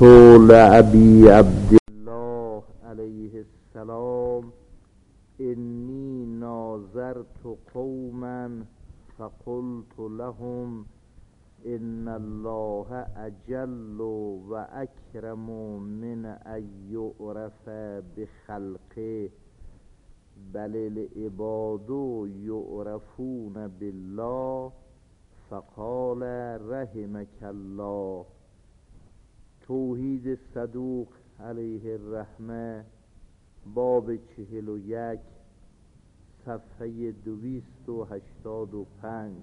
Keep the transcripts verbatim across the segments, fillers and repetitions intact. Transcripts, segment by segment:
قلت لأبي عبد الله علیه السلام انی ناظرت قوما فقلت لهم ان الله اجل و اکرم من ان یعرف بخلقه بل العباد یعرفون بالله فقال رحمک الله. توحید صدوق علیه الرحمه، باب چهل و یک، صفحه دویست و هشتاد و پنج.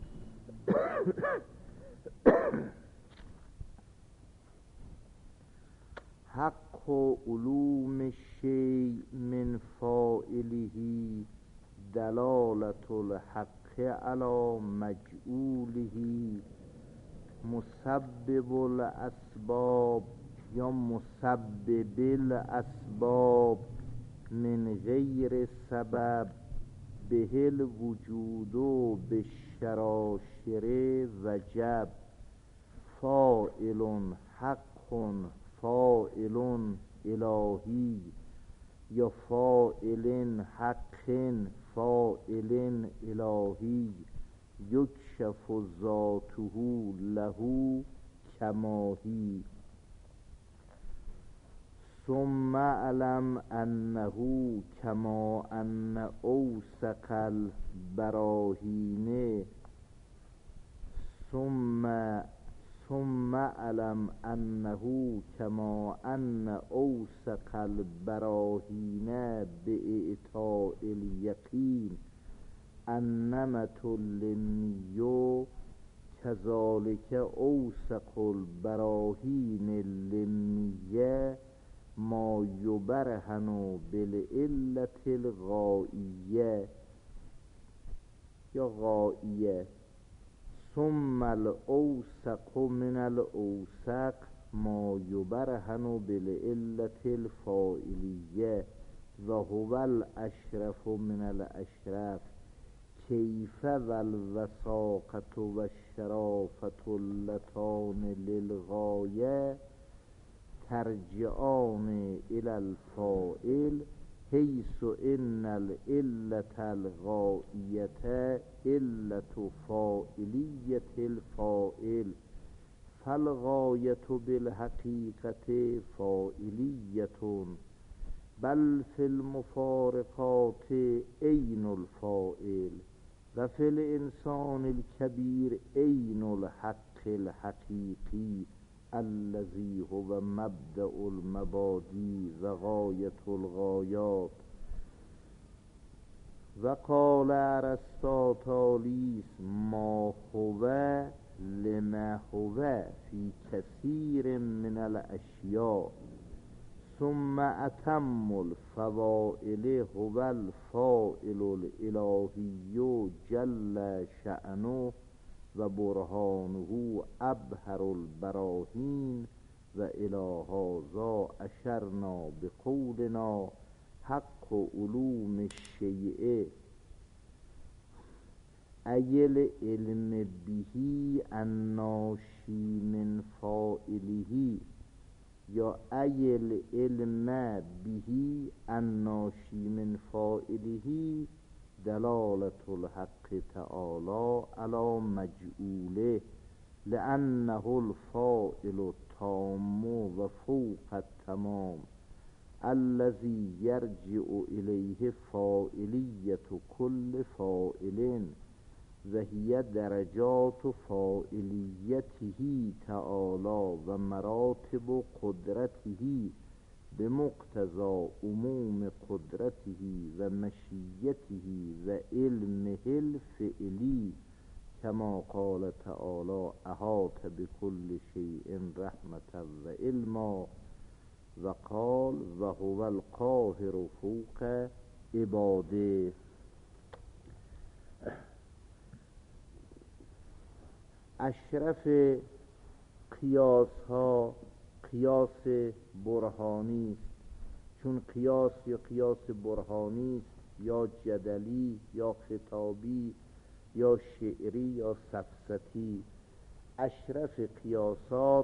حق و علوم شیء من فاعله دلالت الحق علی مجعوله. مسبب الاسباب یا مسبب الاسباب من غیر سبب به الوجود و بالشراشر وجب. فاعل حق فاعل الهی یا فاعل حق فاعل الهی یکشف ذاته له کماهی. ثم علم انه کما ان اوثق البراهین ثم ثم علم انه کما ان اوثق البراهین باعطاء الیقین انمت اللمیو کذالک اوثق البراهین اللمیه ما یبرهن بالعلة الغائیه یا غائیه. ثم الاوثق من الاوثق ما یبرهن بالعلة الفاعلیه و هو الاشرف من الاشرف. کیف و الوثاقة و الشرافة اللتان للغایه ترجعان الى الفاعل حیث ان العلة الغائیة علة فاعلیة الفاعل فالغایة بالحقیقة فاعلیة بل فی المفارقات عین الفاعل و فی الانسان الکبیر عین الحق الحقیقی الذی هو مبدأ المبادی و غایة الغایات. و قال ارسطاطالیس ما هو لما هو فی کثیر من الاشیاء ثم اتم الفوائل هو الفاعل الالهی جل شأنه و برهانه ابهر البراهین و الی هذا اشرنا بقولنا حق علوم الشیء ای العلم به الناشی من فاعله یا ای العلم به الناشی من فاعله دلالت الحق تعالی علی مجعوله لانه الفاعل التام و فوق التمام الذي یرجع الیه فاعلیة کل فاعل و هی درجات فاعلیته تعالی و مراتب قدرته بمقتضى عموم قدرته و مشیته و علمه الفعلی کما قال تعالی احاط بكل شیء رحمة و علما و قال و هو القاهر فوق عباده. اشرف قیاس ها قیاس برهانی است، چون قیاس یا قیاس برهانی است یا جدلی یا خطابی یا شعری یا سفسطی. اشرف قیاسات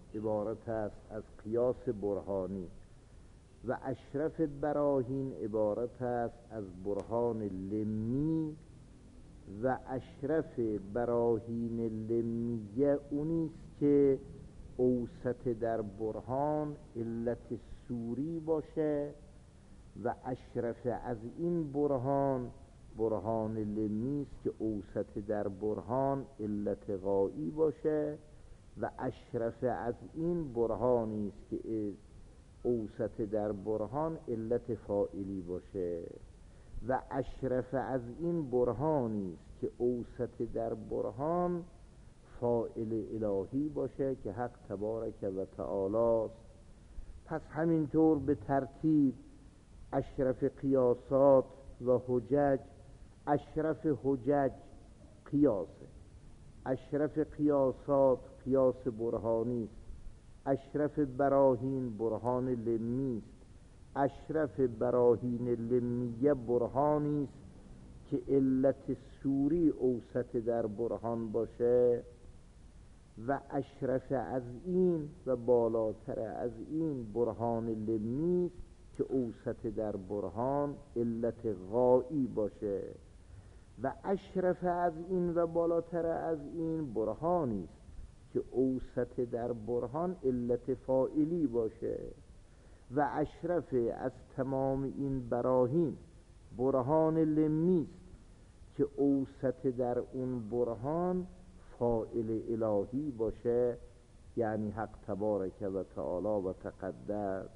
عبارت است از قیاس برهانی و اشرف براهین عبارت است از برهان لمی و اشرف براهین لمیه اونیست که اوسط در برهان علت صوری باشه و اشرف از این برهان برهان لمیست که اوسط در برهان علت غایی باشه و اشرف از این برهانیست که اوسط در برهان علت فاعلی باشه و اشرف از این برهانیست که اوسط در برهان فاعل الهی باشه که حق تبارک و تعالی است. پس همینطور به ترتیب اشرف قیاسات و حجج، اشرف حجج قیاسه، اشرف قیاسات قیاس برهانی است، اشرف براهین برهان لمی است، اشرف براهین لمیه برهانی است که علت صوری اوسط در برهان باشه و اشرف از این و بالاتر از این برهان لمی است که اوسط در برهان علت غایی باشه و اشرف از این و بالاتر از این برهانی است که اوسط در برهان علت فاعلی باشه و اشرف از تمام این براهین برهان لمی است که اوسط در اون برهان فاعل الهی باشه، یعنی حق تبارک و تعالی و تقدس.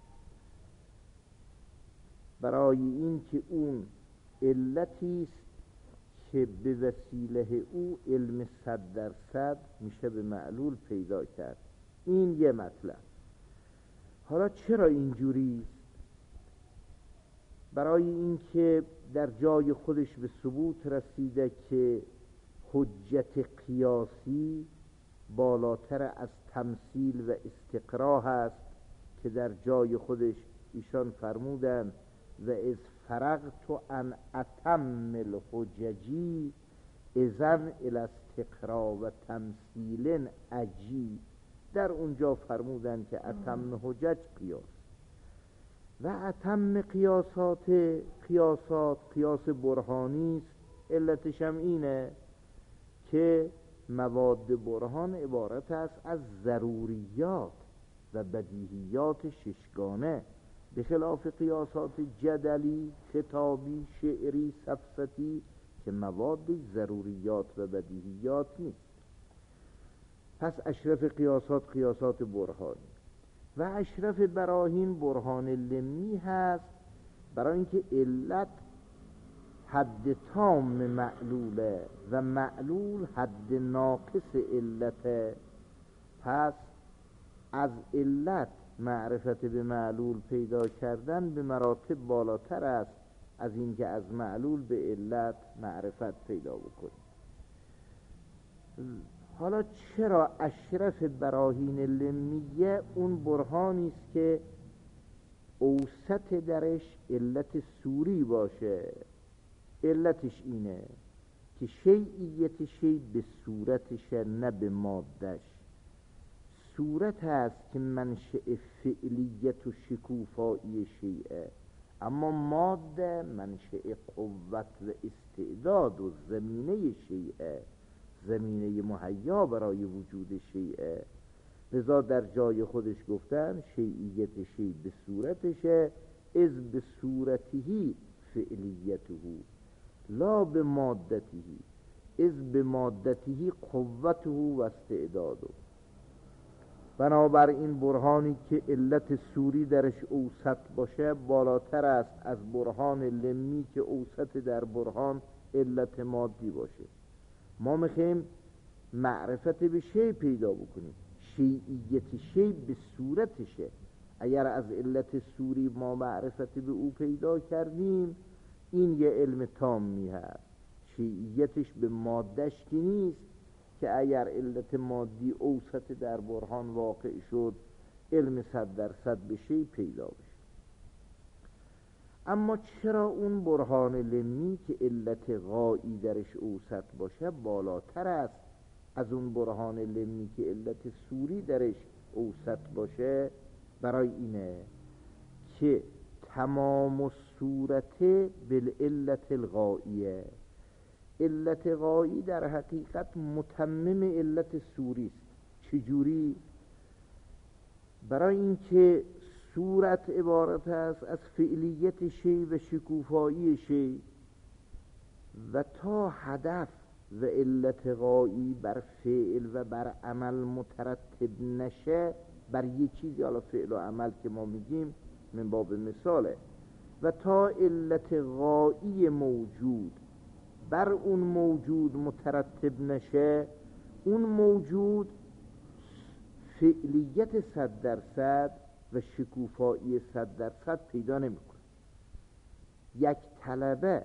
برای این که اون علتی است که به وسیله او علم صد درصد میشه به معلول پیدا کرد. این یه مطلب. حالا چرا اینجوری است؟ برای اینکه در جای خودش به ثبوت رسیده که حجت قیاسی بالاتر از تمثیل و استقرا هست که در جای خودش ایشان فرمودند و از فرغت عن اتم الحججی اذن الاستقرا و تمثیل عجی. در اونجا فرمودند که اتم حجج قیاس و اتم قیاسات قیاسات قیاس برهانی است. علتش هم اینه که مواد برهان عبارت است از ضروریات و بدیهیات ششگانه، به خلاف قیاسات جدلی، خطابی، شعری، سفسطی که مواد ضروریات و بدیهیات نیست. پس اشرف قیاسات قیاسات برهانی و اشرف براهین برهان لمی هست، برای اینکه علت حد تام معلوله و معلول حد ناقص علته. پس از علت معرفت به معلول پیدا کردن به مراتب بالاتر است از اینکه از معلول به علت معرفت پیدا بکنیم. حالا چرا اشرف براهین لمیه اون برهانی است که اوسط درش علت صوری باشه؟ علتش اینه که شیعیت شیع به صورتش نه به مادهش. صورت هست که منشأ فعلیت و شکوفایی شیعه، اما ماده منشأ قوت و استعداد و زمینه شیعه، زمینه مهیا برای وجود شیعه. لذا در جای خودش گفتن شیعیت شیع به صورتشه، از به صورتهی فعلیته لا به مادتهی، از به مادتهی قوته و استعداده. بنابراین برهانی که علت صوری درش اوسط باشه بالاتر است از برهان لمی که اوسط در برهان علت مادی باشه. ما میخوایم معرفت به شیء پیدا بکنیم، شیعیت شیء به صورتشه. اگر از علت صوری ما معرفت به او پیدا کردیم، این یه علم تامی هست. شیعیتش به مادهش که نیست که اگر علت مادی اوسط در برهان واقع شد علم صد درصد به شیء پیدا بشه. اما چرا اون برهان لمی که علت غایی درش اوسط باشه بالاتر است از اون برهان لمی که علت صوری درش اوسط باشه برای اینه که تمام الصورت بالعلت الغائیه. علت غایی در حقیقت متمم علت صوری است. چجوری؟ برای اینکه صورت عبارت است از فعلیت شی و شکوفایی شی و تا هدف و علت غایی بر فعل و بر عمل مترتب نشه، بر یه چیزی، حالا فعل و عمل که ما میگیم من باب مثاله، و تا علت غایی موجود بر اون موجود مترتب نشه، اون موجود فعلیت صد درصد و شکوفایی صد درصد پیدا نمیکنه. یک طلبه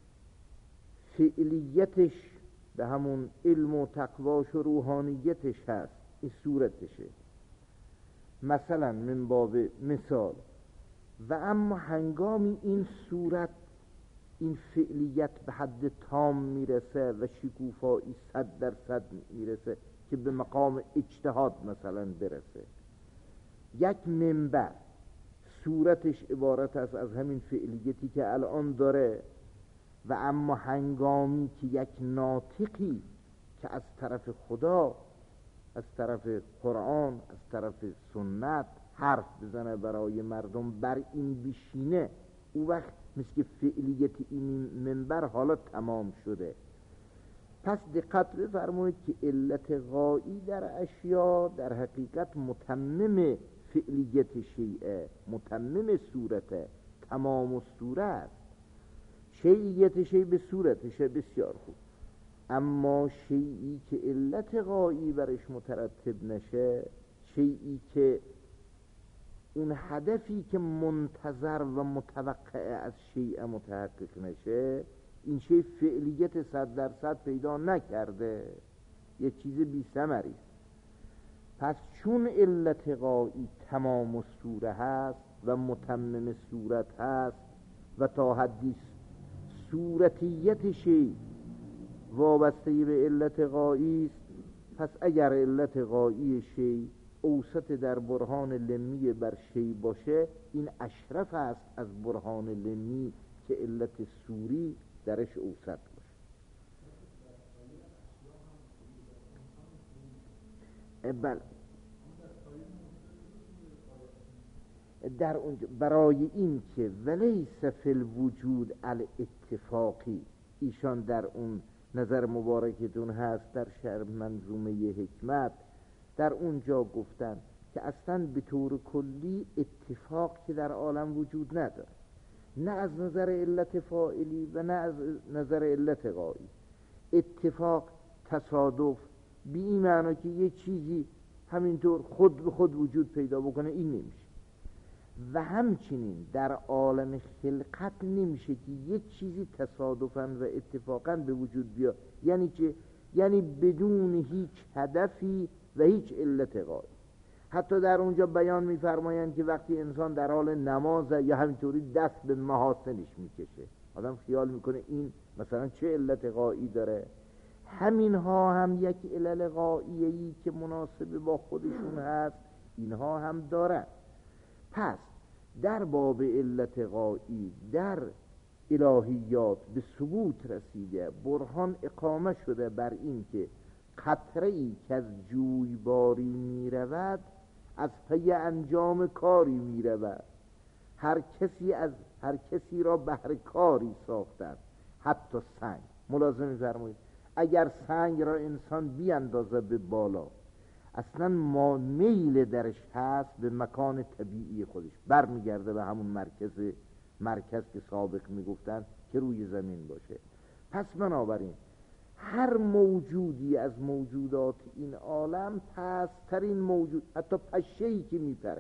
فعلیتش به همون علم و تقواش و روحانیتش هست، این صورتشه مثلا من باب مثال، و اما هنگامی این صورت، این فعلیت به حد تام میرسه و شکوفایی صد درصد میرسه که به مقام اجتهاد مثلا برسه، یک منبر صورتش عبارت است از همین فعلیتی که الان داره، و اما هنگامی که یک ناطقی که از طرف خدا، از طرف قرآن، از طرف سنت حرف بزنه برای مردم، بر این بشینه، او وقت مثل که فعلیت این منبر حالا تمام شده. پس دقت بفرمایید که علت غایی در اشیاء در حقیقت متمم فعلیت شیء، متمم صورته، تمام الصورت. شیعیت شیء به صورتشه بسیار خوب، اما شیئی که علت غایی برش مترتب نشه، شیئی که اون هدفی که منتظر و متوقع از شیء متحقق نشه، این شیء فعلیت صد درصد پیدا نکرده، یه چیز بی ثمری. پس چون علت غایی تمام الصوره هست و متمم صورت هست و تا حدی صورتیت شیء وابسته به علت غایی است، پس اگر علت غایی شیء اوسط در برهان لمی بر شیء باشه، این اشرف است از برهان لمی که علت صوری درش اوسط باشه. بله، در اونجا برای این که ولیس فی الوجود الاتفاقی، ایشان در اون نظر مبارکتون هست در شرح منظومه حکمت، در اونجا گفتن که اصلا به طور کلی اتفاق که در عالم وجود نداره، نه از نظر علت فاعلی و نه از نظر علت غایی. اتفاق، تصادف، بی این معنی که یه چیزی همینطور خود به خود وجود پیدا بکنه، این نمیشه. و همچنین در عالم خلقت نمیشه که یک چیزی تصادفاً و اتفاقاً به وجود بیاد، یعنی که یعنی بدون هیچ هدفی و هیچ علت غایی. حتی در اونجا بیان می‌فرمایند که وقتی انسان در حال نماز یا همینطوری دست به محاسنش میکشه، آدم خیال میکنه این مثلا چه علت غایی داره. همینها هم یک علل غاییه‌ای که مناسب با خودشون هست، اینها هم دارن. پس در باب علت غایی در الهیات به ثبوت رسیده، برهان اقامه شده بر این که قطره‌ای که از جویباری می رود از پی انجام کاری می رود. هر کسی از هر کسی را بهر کاری ساختند، حتی سنگ. ملاحظه می‌فرمایید اگر سنگ را انسان بیاندازه به بالا، اصلا ما میل درش هست به مکان طبیعی خودش، برمیگرده به همون مرکز مرکز که سابق میگفتن که روی زمین باشه. پس بنابراین هر موجودی از موجودات این عالم پسترین موجود، حتی پشه‌ای که میپره،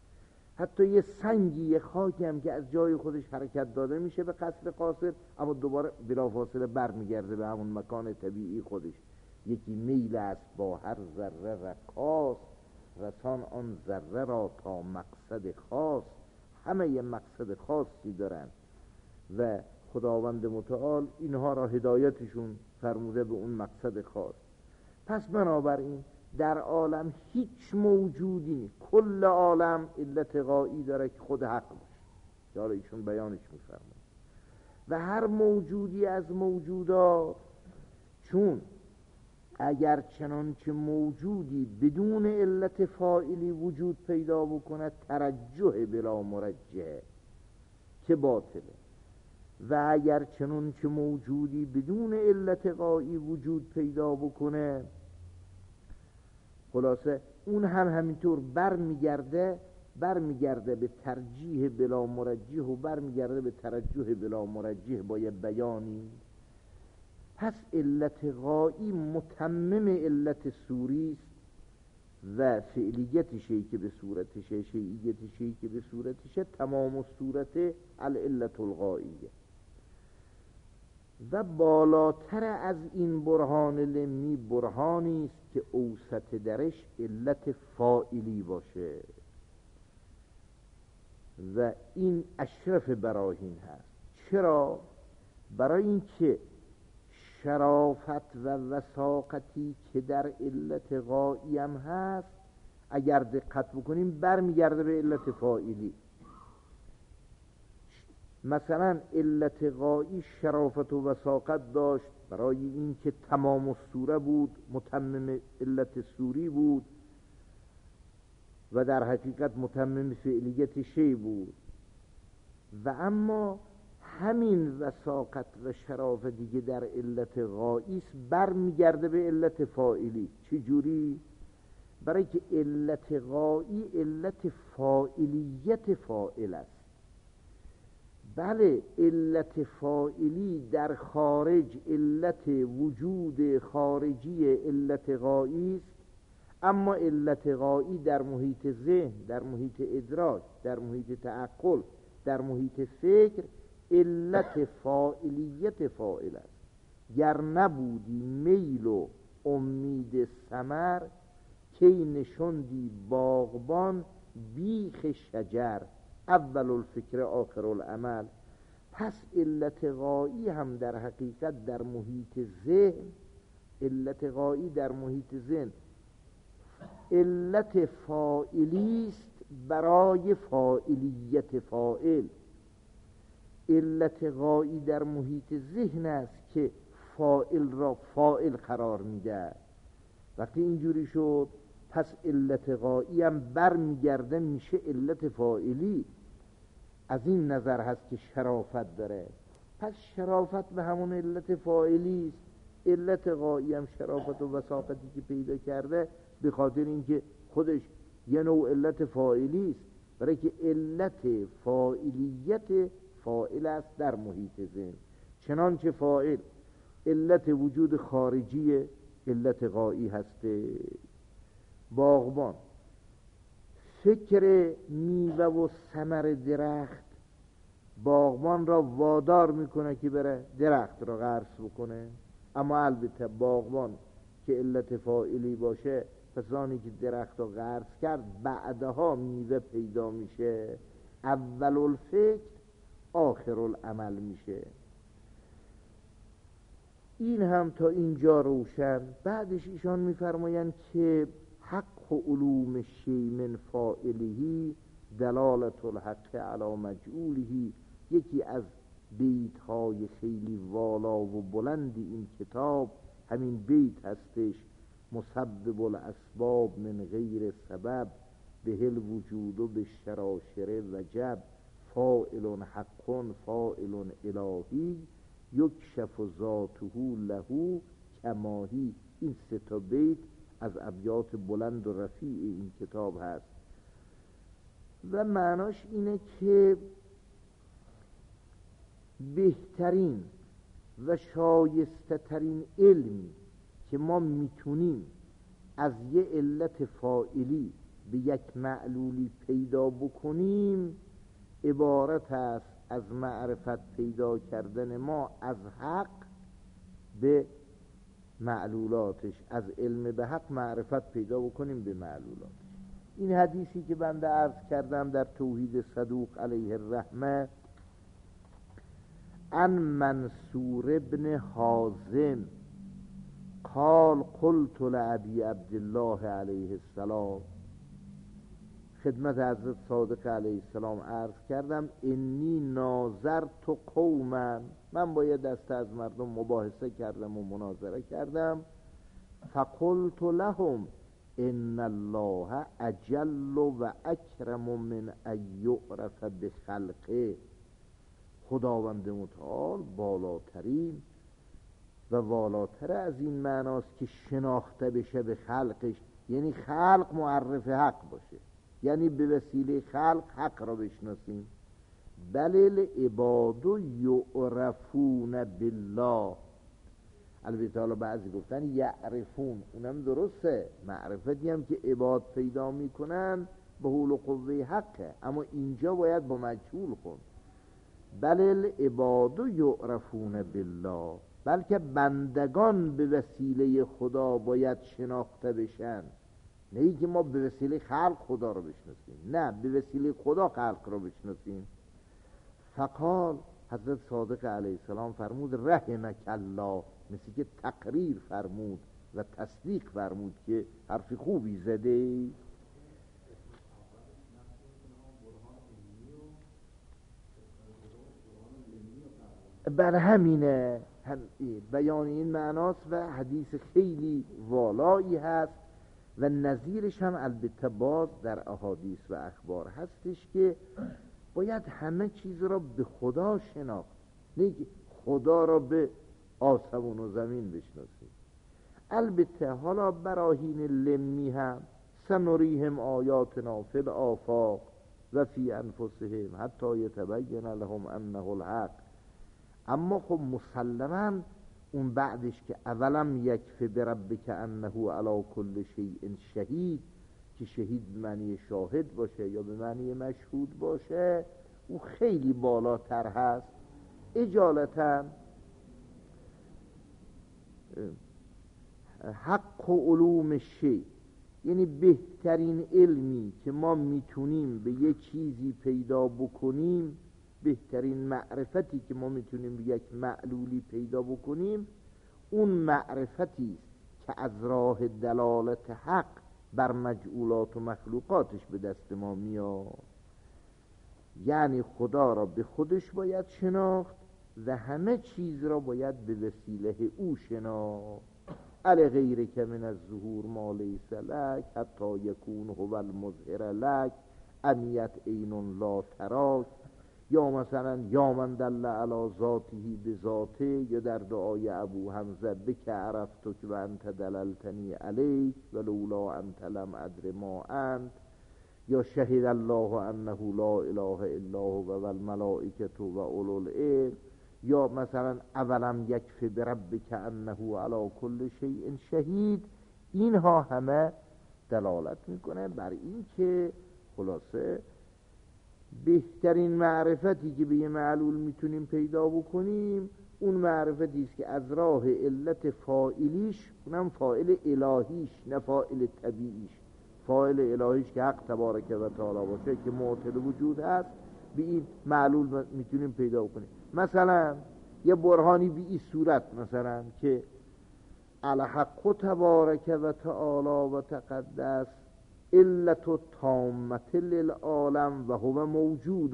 حتی یه سنگی یه خاکی هم که از جای خودش حرکت داده میشه به قصر قاصر، اما دوباره بلافاصله برمیگرده به همون مکان طبیعی خودش. یکی میل است با هر ذره رقاص، رسان آن ذره را تا مقصد خاص. همه یه مقصد خاصی دارن و خداوند متعال اینها را هدایتشون فرموده به اون مقصد خاص. پس بنابراین در عالم هیچ موجودی نیست، کل عالم علت غایی داره که خود حق باشه، حالا ایشون بیانش میفرماید. و هر موجودی از موجودات، چون اگر چنانچه موجودی بدون علت فاعلی وجود پیدا بکنه ترجح بلا مرجحه که باطله، و اگر چنانچه موجودی بدون علت غایی وجود پیدا بکنه خلاصه اون هم همینطور بر میگرده بر میگرده به ترجیح بلا مرجح و بر میگرده به ترجح بلا مرجح با یه بیانی. پس علت غایی متمم علت سوری است و فعلیت شیء که به صورتشه، شیعیت شیء که به صورتشه، تمام الصورت العلت الغائیه. و بالاتر از این برهان لمی برهانی است که اوسط درش علت فاعلی باشه و این اشرف براهین هست. چرا؟ برای اینکه شرافت و وثاقتی که در علت غایی هم هست اگر دقت بکنیم برمیگرده به علت فاعلی. مثلا علت غایی شرافت و وثاقت داشت برای این که تمام الصوره بود، متمم علت سوری بود و در حقیقت متمم فعلیت شی بود. و اما همین وثاقت و شرافتی که در علت غایی است برمیگرده به علت فاعلی. چجوری؟ برای که علت غایی علت فاعلیت فاعل است. بله علت فاعلی در خارج علت وجود خارجی علت غایی است، اما علت غایی در محیط ذهن، در محیط ادراک، در محیط تعقل، در محیط فکر علت فاعلیت فاعل است. گر نبودی میل و امید ثمر کی نشوندی باغبان بیخ شجر، اول الفکر آخر العمل. پس علت غایی هم در حقیقت در محیط ذهن، علت غایی در محیط ذهن علت فاعلی است برای فاعلیت فاعل. علت غایی در محیط ذهن است که فاعل را فاعل قرار میده. وقتی اینجوری شد پس علت غایی هم برمیگرده میشه علت فاعلی. از این نظر هست که شرافت داره. پس شرافت به همون علت فاعلی است. علت غایی هم شرافت و وثاقتی که پیدا کرده به خاطر اینکه خودش یه نوع علت فاعلی است، برای که علت فاعلیت فاعل است در محیط ذهن. چنانچه فاعل علت وجود خارجی علت غایی هسته. باغبان فکر میوه و ثمر درخت باغبان را وادار میکنه که بره درخت را غرس بکنه، اما البته باغبان که علت فاعلی باشه پس آنی که درخت را غرس کرد بعدها میوه پیدا میشه. اول الفکر آخر العمل میشه. این هم تا اینجا روشن. بعدش ایشان میفرمایند که حق و علوم شی من فاعله دلالت الحق علی مجعوله. یکی از بیت های خیلی والا و بلند این کتاب همین بیت هستش: مسبب الاسباب من غیر سبب به الوجود و به شراشر وجب فاعل حق فاعل الهی یکشف ذاته له کماهی. این سه تا بیت از ابیات بلند و رفیع این کتاب هست و معناش اینه که بهترین و شایسته ترین علمی که ما میتونیم از یه علت فاعلی به یک معلولی پیدا بکنیم عبارت است از معرفت پیدا کردن ما از حق به معلولاتش، از علم به حق معرفت پیدا بکنیم به معلولاتش. این حدیثی که بنده عرض کردم در توحید صدوق علیه الرحمه ان منصور ابن حازم قال قلت لأبی عبدالله علیه السلام، خدمت حضرت صادق علیه السلام عرض کردم انی ناظرت قوما، من با یه دسته از مردم مباحثه کردم و مناظره کردم. فقلت لهم ان الله اجل و اکرم من ان یعرف بخلقه، خداوند متعال بالاترین و والاتر از این معناست که شناخته بشه به خلقش، یعنی خلق معرف حق باشه، یعنی به وسیله خلق حق را بشناسیم. بل العباد یعرفون بالله، البته حالا بعضی گفتن یعرفون، اونم درسته، معرفتی هم که عباد پیدا میکنن به حول و قوه حقه، اما اینجا باید با مجهول کن. بل العباد یعرفون بالله، بلکه بندگان به وسیله خدا باید شناخته بشن، نه ای که ما به وسیله خلق خدا رو بشناسیم، نه، به وسیله خدا خلق رو بشناسیم. فقال، حضرت صادق علیه السلام فرمود رحمک الله، مثل که تقریر فرمود و تصدیق فرمود که حرف خوبی زده. بر همینه هم بیان این معناست و حدیث خیلی والایی هست و نظیرش هم البته باز در احادیث و اخبار هستش که باید همه چیز را به خدا شناخت، نه خدا را به آسمون و زمین بشناسیم. البته حالا براهین لمی هم سنریهم آیاتنا فی الآفاق و فی انفسهم حتی یتبین لهم انه الحق، اما خب مسلما اون بعدش که اولم یکفی بربک انه علی کل شیء شهید، که شهید به معنی شاهد باشه یا به معنی مشهود باشه، او خیلی بالاتر هست. اجالتا حق و علوم شی، یعنی بهترین علمی که ما میتونیم به یه چیزی پیدا بکنیم، بهترین معرفتی که ما میتونیم به یک معلولی پیدا بکنیم، اون معرفتی است که از راه دلالت حق بر مجعولات و مخلوقاتش به دست ما میاد. یعنی خدا را به خودش باید شناخت و همه چیز را باید به وسیله او شناخت. علی غیر که من از ظهور ما لیس لک حتی یکون هو المظهر لک امیت عین لا تراک، یا مثلا یا من دل علی ذاته بذاته، یا در دعای ابو حمزه بک عرفتک و انت دللتنی علیک و لولا انت لم ادر ما انت، یا شهد الله انه لا اله الا هو و الملائکه و اولو العلم، یا مثلا اولم یکفی بربک انه علی کل شیء شهید. اینها همه دلالت میکنه بر این که خلاصه بهترین معرفتی که به یه معلول میتونیم پیدا بکنیم اون معرفتی است که از راه علت فاعلیش، اونم فاعل الهیش نه فاعل طبیعیش، فاعل الهیش که حق تبارک و تعالی باشه که معطل وجود هست، به این معلول میتونیم پیدا بکنیم. مثلا یه برهانی به این صورت، مثلا که الحق تبارک و تعالی و تقدس علت تامت للعالم و هو موجود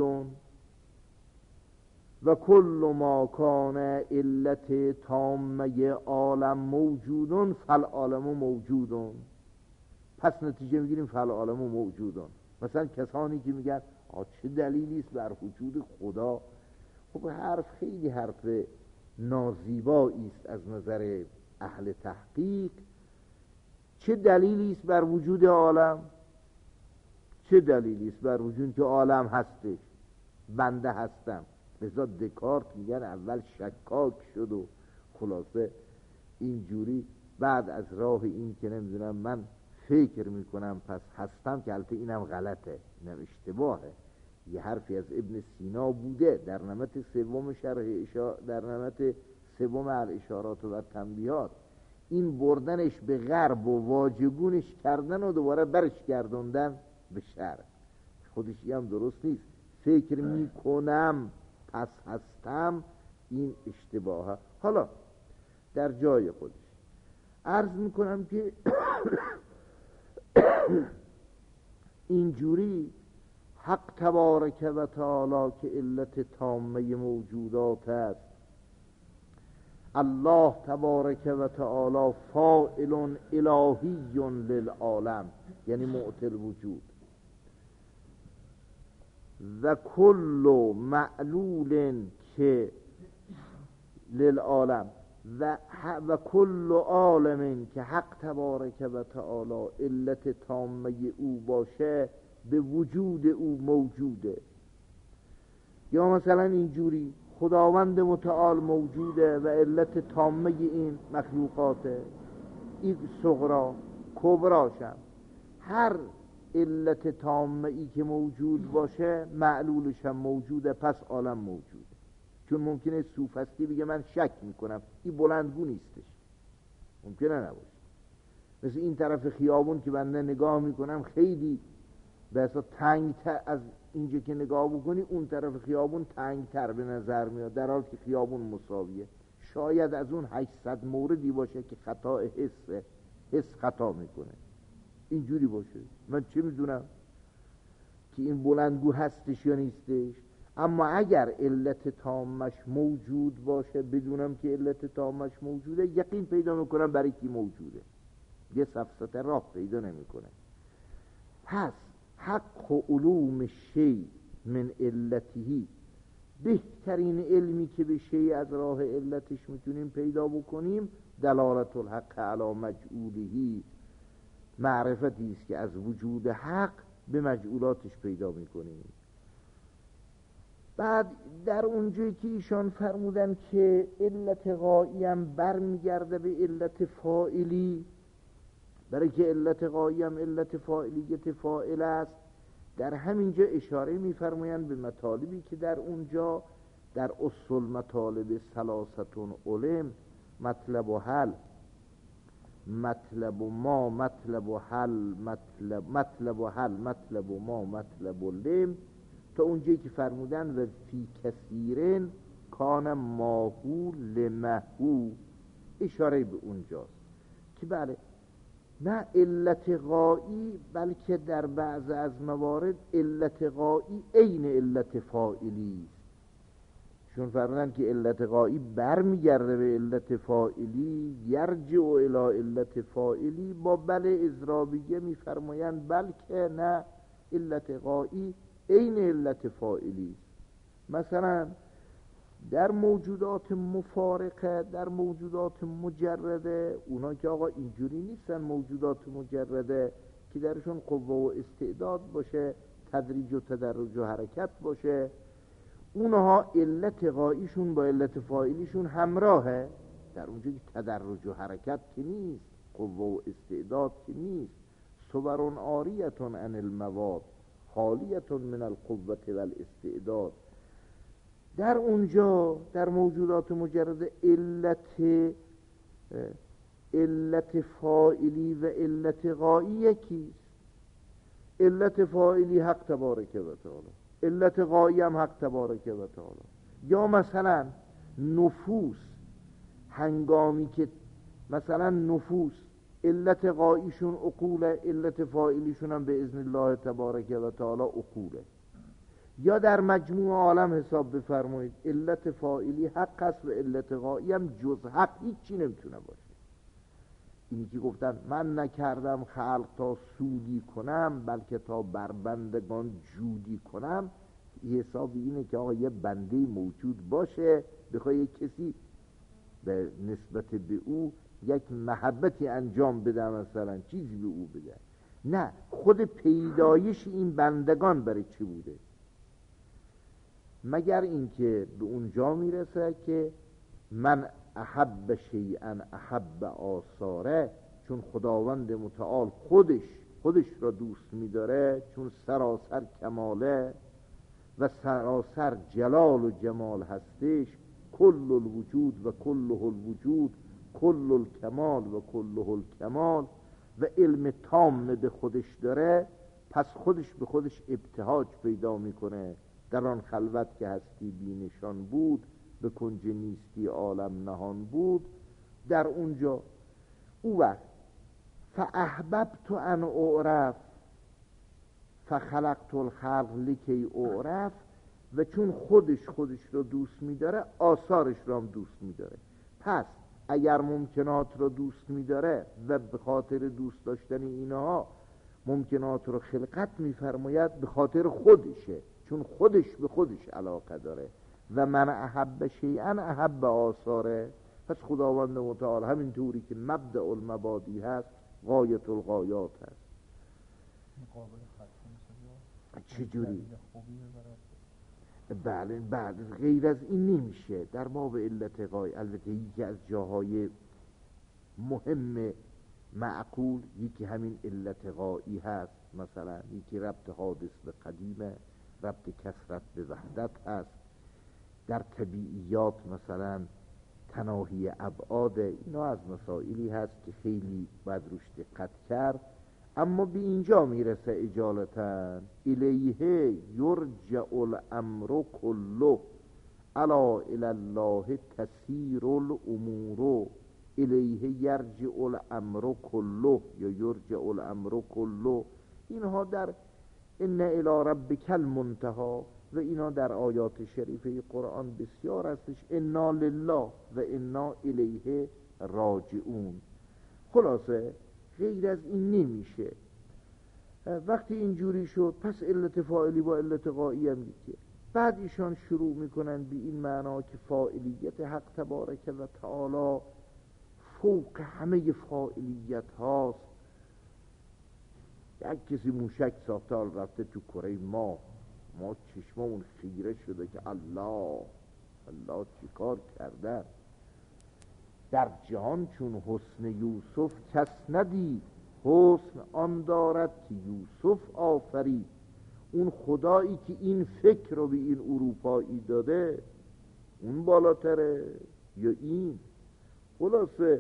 و کل ما کان علت تامه عالم موجود فالعالم موجود. پس نتیجه میگیریم فالعالم موجود. مثلا کسانی که میگن چه دلیلی است بر وجود خدا، خب حرف خیلی حرف نازیبایی است از نظر اهل تحقیق. چه دلیلی است بر وجود عالم؟ چه دلیلی است بر وجود که عالم هستش، بنده هستم؟ لذا دکارت میگن اول شکاک شد و خلاصه اینجوری بعد از راه این که نمیدونم من فکر میکنم پس هستم، که البته اینم غلطه، اینم اشتباهه. یه حرفی از ابن سینا بوده در نمط سوم شرح اشاره، در نمط سوم الاشارات و تنبیهات، این بردنش به غرب و واجبونش کردن و دوباره برش گردوندن به شرق، خودش هم درست نیست. فکر میکنم پس هستم، این اشتباهه. حالا در جای خودش عرض میکنم که اینجوری حق تبارک و تعالی که علت تامه موجودات است، الله تبارک و تعالی فاعل الهی للعالم، یعنی معطی الوجود، و کل معلول که للعالم و, و کل عالم که حق تبارک و تعالی علت تامه او باشه به وجود او موجوده. یا مثلا اینجوری خداوند متعال موجوده و علت تامه این مخلوقاته، این صغرا کبراشم، هر علت تامه ای که موجود باشه معلولش هم موجوده، پس عالم موجوده. چون ممکنه سوفستی بگه من شک میکنم این بلندگو نیستش، ممکنه نباشه. مثل این طرف خیابون که بنده نگاه میکنم خیلی به اصلا تنگ تر، از اینجا که نگاه بکنی اون طرف خیابون تنگ تر به نظر میاد، در حالی که خیابون مساویه. شاید از اون هشتصد موردی باشه که خطا حسه، حس خطا میکنه، اینجوری باشه. من چه میدونم که این بلندگو هستش یا نیستش؟ اما اگر علت تامش موجود باشه، بدونم که علت تامش موجوده، یقین پیدا میکنم برای کی موجوده، یه سفسطه راه پیدا نمیکنه. پس حق و علوم شیء من علتهی، بهترین علمی که به شیء از راه علتش میتونیم پیدا بکنیم دلالت الحق علی مجعولهی، معرفتی است که از وجود حق به مجعولاتش پیدا میکنیم. بعد در اونجایی که ایشان فرمودن که علت غایی هم برمیگرده به علت فاعلی، برای که علت غایی هم علت فاعلیت فاعل است، در همینجا اشاره میفرمایند به مطالبی که در اونجا در اصول مطالب ثلاثتون علم، مطلب و حل، مطلب و ما، مطلب و حل، مطلب, مطلب و حل، مطلب و ما، مطلب و لم، تا اونجایی که فرمودن و فی کثیرن کان ماهو لمهو، اشاره به اونجاست که بله نه علت غایی، بلکه در بعض از موارد علت غایی عین علت فاعلی است. چون فرمودن که علت غایی برمیگرده به علت فاعلی، یرجع الی علت فاعلی، با بله اضرابیه میفرمایند بلکه نه، علت غایی عین علت فاعلی است. مثلا در موجودات مفارقه، در موجودات مجرده، اونا که آقا اینجوری نیستن، موجودات مجرده که درشون قوه و استعداد باشه، تدریج و تدرج و حرکت باشه، اونها علت غاییشون با علت فاعلیشون همراهه. در اونجا که تدرج و حرکت که نیست، قوه و استعداد که نیست، صورون عاریتون عن المواد خالیتون من القوه و الاستعداد، در اونجا در موجودات مجرد علت علت فاعلی و علت غایی یکیست. علت فاعلی حق تبارک و تعالی، علت غایی هم حق تبارک و تعالی. یا مثلا نفوس، هنگامی که مثلا نفوس علت غاییشون عقوله، علت فاعلیشون هم به اذن الله تبارک و تعالی عقوله. یا در مجموع عالم حساب بفرمایید، علت فاعلی حق است و علت غایی هم جز حق هیچی نمیتونه باشه. اینی که گفتن من نکردم خلق تا سودی کنم، بلکه تا بر بندگان جودی کنم، حساب اینه که آقا یه بنده موجود باشه، بخواه کسی به نسبت به او یک محبتی انجام بده، مثلا چیزی به او بده. نه، خود پیدایش این بندگان برای چی بوده؟ مگر اینکه به اونجا میرسه که من احب شیئا احب آثاره، چون خداوند متعال خودش خودش را دوست میداره، چون سراسر کماله و سراسر جلال و جمال هستش، کل الوجود و کله الوجود، کل الکمال و کله الکمال، و علم تام به خودش داره، پس خودش به خودش ابتهاج پیدا میکنه. در آن خلوت که هستی بینشان بود، به کنج نیستی عالم نهان بود. در اونجا او وقت فاحببت ان اعرف فخلقت الخلق لکی اعرف، و چون خودش خودش رو دوست می‌داره آثارش رو هم دوست می‌داره. پس اگر ممکنات رو دوست می‌داره و به خاطر دوست داشتن اینها ممکنات رو خلقت می‌فرماید، به خاطر خودشه، چون خودش به خودش علاقه داره. و من احب شیئا احب آثاره. پس خداوند متعال همین طوری که مبدأ المبادی هست غایت الغایات هست. چجوری؟ بله بله غیر از این نمیشه. در باب علت غایه البته یکی از جاهای مهم معقول یکی همین علت غایی هست، مثلا یکی ربط حادث به قدیمه، ربط کثرت به وحدت هست. در طبیعیات مثلا تناهی ابعاد، اینا از مسائلی هست که خیلی باید روش دقت کرد. اما به اینجا میرسه اجالتا الیه یرجع الامر کله الا الی الله تسیر الامور. الیه یرجع الامر کله یا یرجع الامر کله، اینها در ان الی ربک المنتهی و اینا در آیات شریفه قرآن بسیار هستش. انا لله و انا الیه راجعون. خلاصه غیر از این نمیشه. وقتی اینجوری شد پس علت فاعلی با علت غایی هم یکیه. بعد ایشان شروع میکنن به این معنا که فاعلیت حق تبارک و تعالی فوق همه فاعلیت هاست. یک کسی موشک ساخته رفته تو کره ماه، ما چشممون خیره شده که الله الله چی کار کرده. در جهان چون حسن یوسف کس ندید، حسن آن دارد که یوسف آفرید. اون خدایی که این فکر رو به این اروپایی داده اون بالاتره یا این؟ خلاصه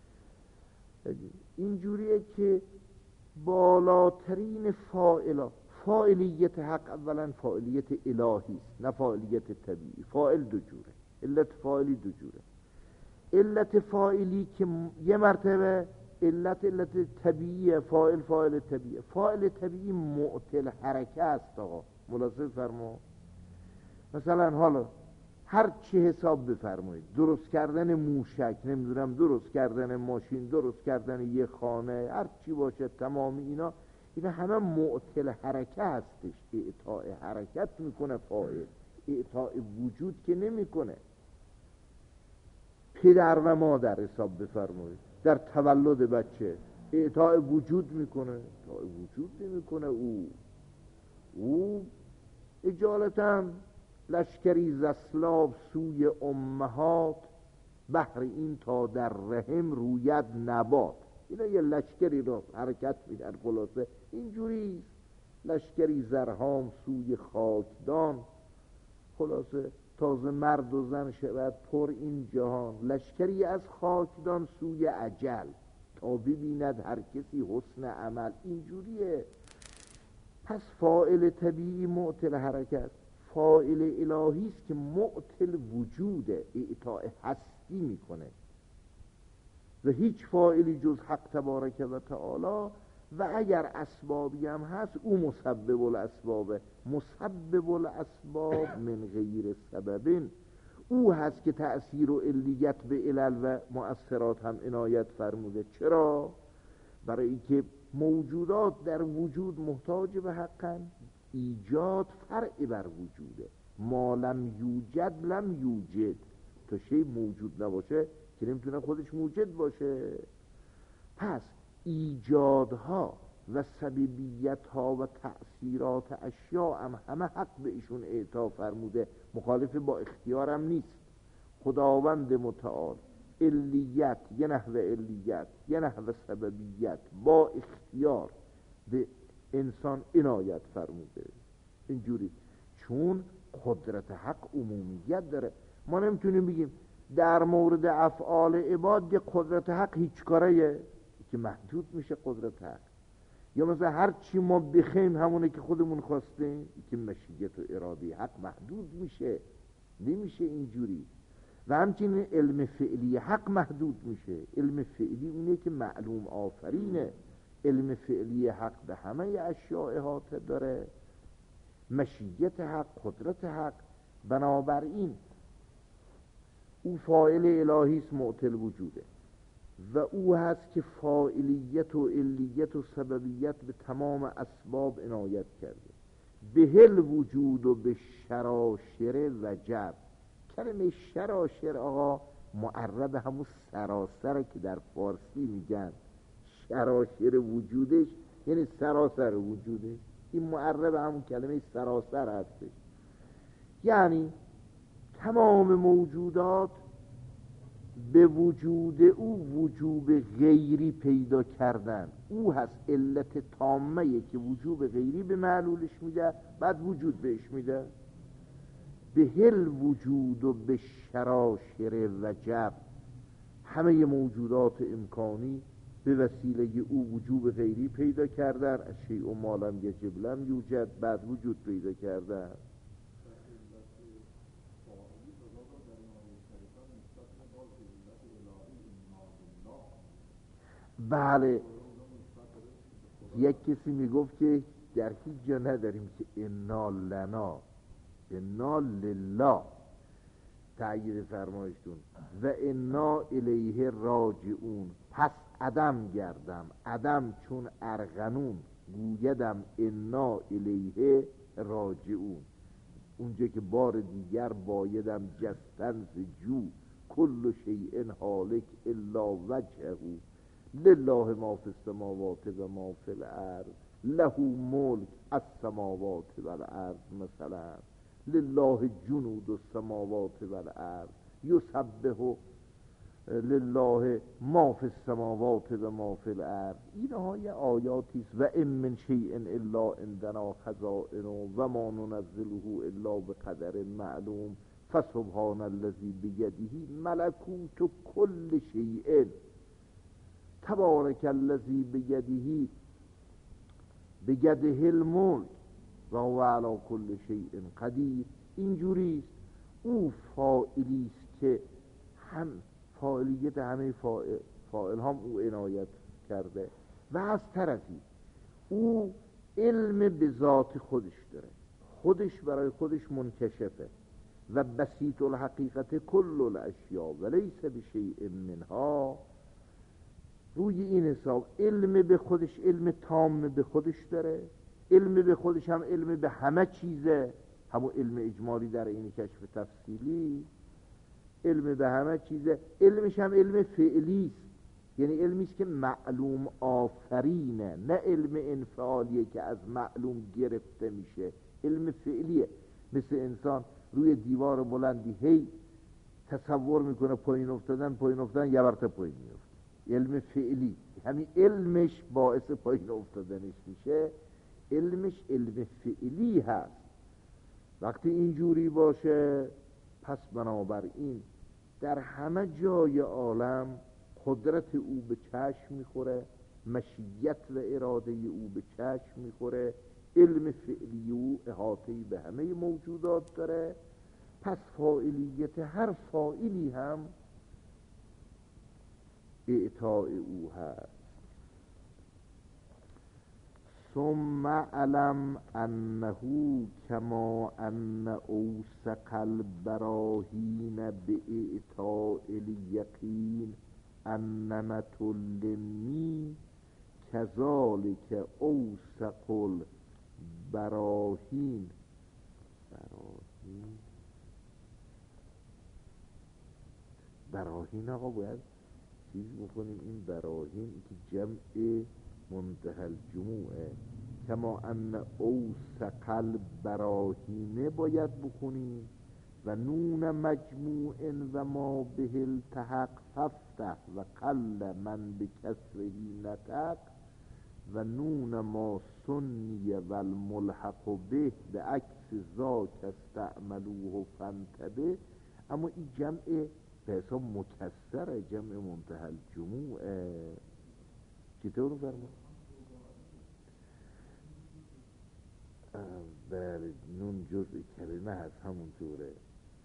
اینجوریه که بالاترین فاعلا، فاعلیت حق اولا فاعلیت الهی است نه فاعلیت طبیعی. فاعل دو جوره، علت فاعلی دو جوره. علت فاعلی که یه مرتبه علت علت طبیعیه، فاعل فاعل طبیعیه. فاعل طبیعی معطل حرکه است. آقا ملاحظه فرما، مثلا حالا هر چی حساب بفرمایید، درست کردن موشک، نمیدونم درست کردن ماشین، درست کردن یه خانه، هر چی باشه تمامی اینا اینا همه معطل حرکه هستش. اعطاء حرکت میکنه فاعل، اعطاء وجود که نمیکنه. پدر و مادر حساب بفرمایید، در تولد بچه اعطاء وجود میکنه؟ اعطاء وجود نمیکنه. او او اجالتا لشکری زسلاب سوی امهات، بهر این تا در رحم روید نبات. اینا یه لشکری رو حرکت میدن. خلاصه اینجوری لشکری زرهام سوی خاکدان. خلاصه تازه مرد و زن شود پر این جهان، لشکری از خاکدان سوی اجل، تا ببیند هر کسی حسن عمل. اینجوریه. پس فاعل طبیعی معطل حرکت، فاعل الهی است که معطل وجوده، اعطاء هستی میکنه. و هیچ فاعلی جز حق تبارک و تعالی. و اگر اسبابی هم هست او مسبب الاسبابه. مسبب الاسباب من غیر سبب، او هست که تأثیر و علیت به علل و مؤثرات هم عنایت فرموده. چرا؟ برای اینکه موجودات در وجود محتاج به حقن. ایجاد فرع بر وجوده. ما لم یوجد لم یوجد. تا شی موجود نباشه که نمیتونه خودش موجد باشه. پس ایجادها و سببیتها و تأثیرات اشیاء هم همه حق به ایشون اعطا فرموده، مخالف با اختیارم نیست. خداوند متعال علیت، یه نحو علیت یه نحو سببیت با اختیار به انسان عنایت فرموده. اینجوری چون قدرت حق عمومیت داره. ما نمیتونیم بگیم در مورد افعال عباد یه قدرت حق هیچ کاره که محدود میشه قدرت حق. یا مثلا هر چی ما بخیم همونه که خودمون خواستیم که مشیت و اراده حق محدود میشه. نمیشه اینجوری. و همچنین علم فعلی حق محدود میشه. علم فعلی اونه که معلوم آفرینه. علم فعلی حق به همه اشیاء احاطه داره، مشیت حق، قدرت حق. بنابراین او فاعل الهی است، معطل وجوده، و او هست که فاعلیت و علیت و سببیت به تمام اسباب عنایت کرده. بهل وجود و به شراشر وجب. کلمه شراشر آقا معرب همون سراسره که در فارسی میگن شراشر وجودش یعنی سراسر وجودش. این معرب همون کلمه سراسر هستش، یعنی تمام موجودات به وجود او وجوب غیری پیدا کردن. او هست علت تامه که وجوب غیری به معلولش میده، بعد وجود بهش میده. به هل وجود و به شراشر وجب. همه موجودات امکانی به وسیله او وجوب غیری پیدا کردن. از شیء ما لم یجب لم یوجد، بعد وجود پیدا کردن. بله، یک کسی میگفت که در هیچ جا نداریم که انا لنا، انا لله تأیید فرمایشتون، و انا الیه راجعون. پس عدم گردم، عدم چون ارغنون گویدم انا الیه راجعون. اونجا که بار دیگر بایدم جستن ز جو، کل شیء حالک الا وجهه، لله ما فی السماوات و ما فی الارض، له ملک السماوات و الارض. مثلا لله جنود السماوات و الارض، یسبح لله ما فی السماوات و ما فی الارض. اینها یه آیاتی است. و ان من شیء الا عندنا خزائنه و ما ننزله الا بقدر معلوم، فسبحان الذی بیده ملکوت کل شیء، تبارک الذی بیده بیده الملک و هو علی کل شیء قدیر. اینجوریست. او فاعلی است که هم فاعلیت همه فاعل, فاعل هم او عنایت کرده، و از طرفی او علم به ذات خودش داره، خودش برای خودش منکشفه. و بسیط الحقیقت کل الاشیاء و لیس بشیء منها. روی این حساب علم به خودش علم تام به خودش داره، علم به خودش هم علم به همه چیزه، همون علم اجمالی در این کشف تفصیلی. علم به همه چیزه، علمش هم علم فعلی است، یعنی علمی است که معلوم آفرینه، نه علم انفعالیه که از معلوم گرفته میشه. علم فعلیه، مثل انسان روی دیوار بلندی هی تصور میکنه پایین افتادن پایین افتادن یه برته پایین میفته. علم فعلی، همین علمش باعث پایین افتادنش میشه. علمش علم فعلی هست. وقتی اینجوری باشه پس بنابراین در همه جای عالم قدرت او به چشم میخوره، مشیت و اراده او به چشم میخوره، علم فعلی او احاطه‌ای به همه موجودات داره. پس فاعلیت هر فاعلی هم اعطاء او هست. ثم علم انه کما ان اوثق البراهین باعطاء الیقین انمت لمی، کذالک اوثق البراهین. براهین براهین آقا باید چیز بکنیم. این براهین که جمع منتهى الجموعه، کما ان اوثق البراهین باید بکنیم. و نون مجموع و ما به التحق ففتح و قل من به کسرهی نطق، و نون ما سنی و الملحق به به عکس ذاک استعملوه فانتبه. اما این جمع به حساب مکسره، جمع منتهى الجموعه. چطور فرما؟ بله، نون جزء کلمه هست همونطوره.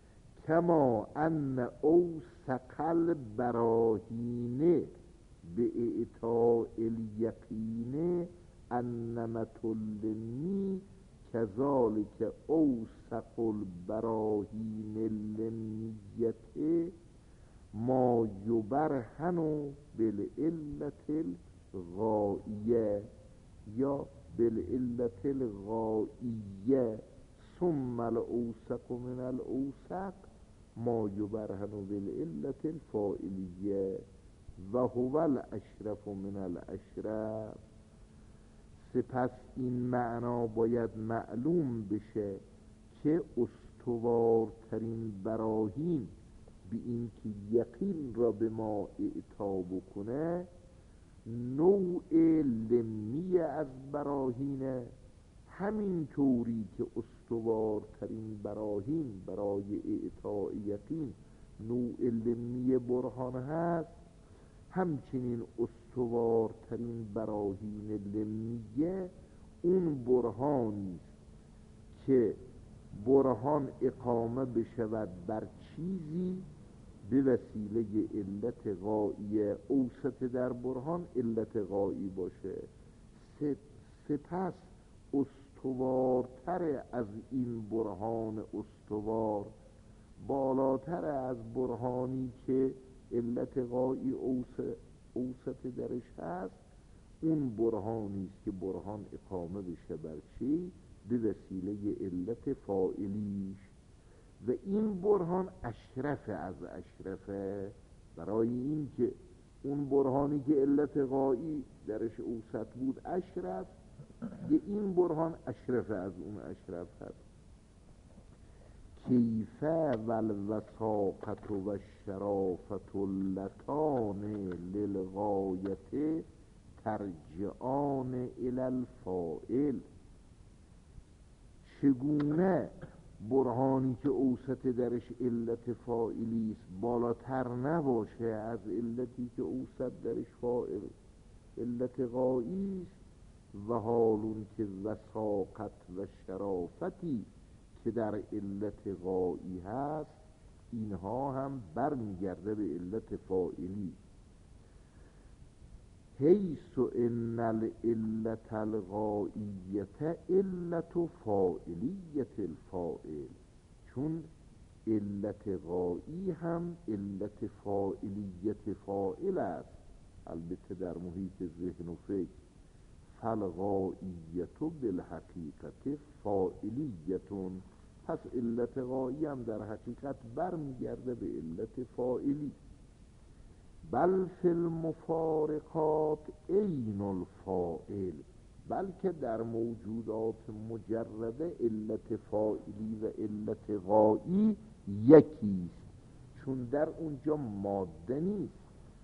کما ان اوثق البراهین به اعطاء الیقین انمت اللمی کذالک اوثق البراهین اللمیت ما یبرهن بالعلت الغائیه یا بالعلت الغائیه ثم الاوثق من الاوثق ما یبرهن بالعلت الفاعلیه و هو الاشرف من الاشرف. سپس این معنا باید معلوم بشه که استوارترین براهین به این که یقین را به ما اعطا بکنه نوع لمی از براهینه، همین طوری که استوارترین براهین برای اعطاء یقین نوع لمی برهان هست، همچنین استوارترین براهین لمیه اون برهانی که برهان اقامه بشود بر چیزی به وسیله علت غائیه، اوسط در برهان علت غایی باشه. سپس استوارتر از این برهان استوار، بالاتر از برهانی که علت غایی اوسط درش هست، اون برهانی است که برهان اقامه بشه بر چی؟ به وسیله علت فاعلیش، و این برهان اشرف از اشرفه. برای این که اون برهانی که علت غایی درش اوسط بود اشرف، که این برهان اشرف از اون اشرف هست. کیفه والوساقت و الشرافت اللتان للغایت ترجعان الی الفاعل. چگونه برهانی که اوسط درش علت فاعلی است بالاتر نباشه از علتی که اوسط درش فاعل علت غایی است، و حالون که وساقت و شرافتی که در علت غایی هست اینها هم برمیگرده به علت فاعلی. حیث ان العلت الغائیت علت فاعلیت الفاعل، چون علت غایی هم علت فاعلیت فاعل است، البته در محیط ذهن و فکر. فالغائیت بالحقیقت فاعلیتون، پس علت غایی هم در حقیقت برمیگرده به علت فاعلی. بل فی المفارقات عین الفاعل، بلکه در موجودات مجرده علت فاعلی و علت غایی یکیست، چون در اونجا ماده نیست،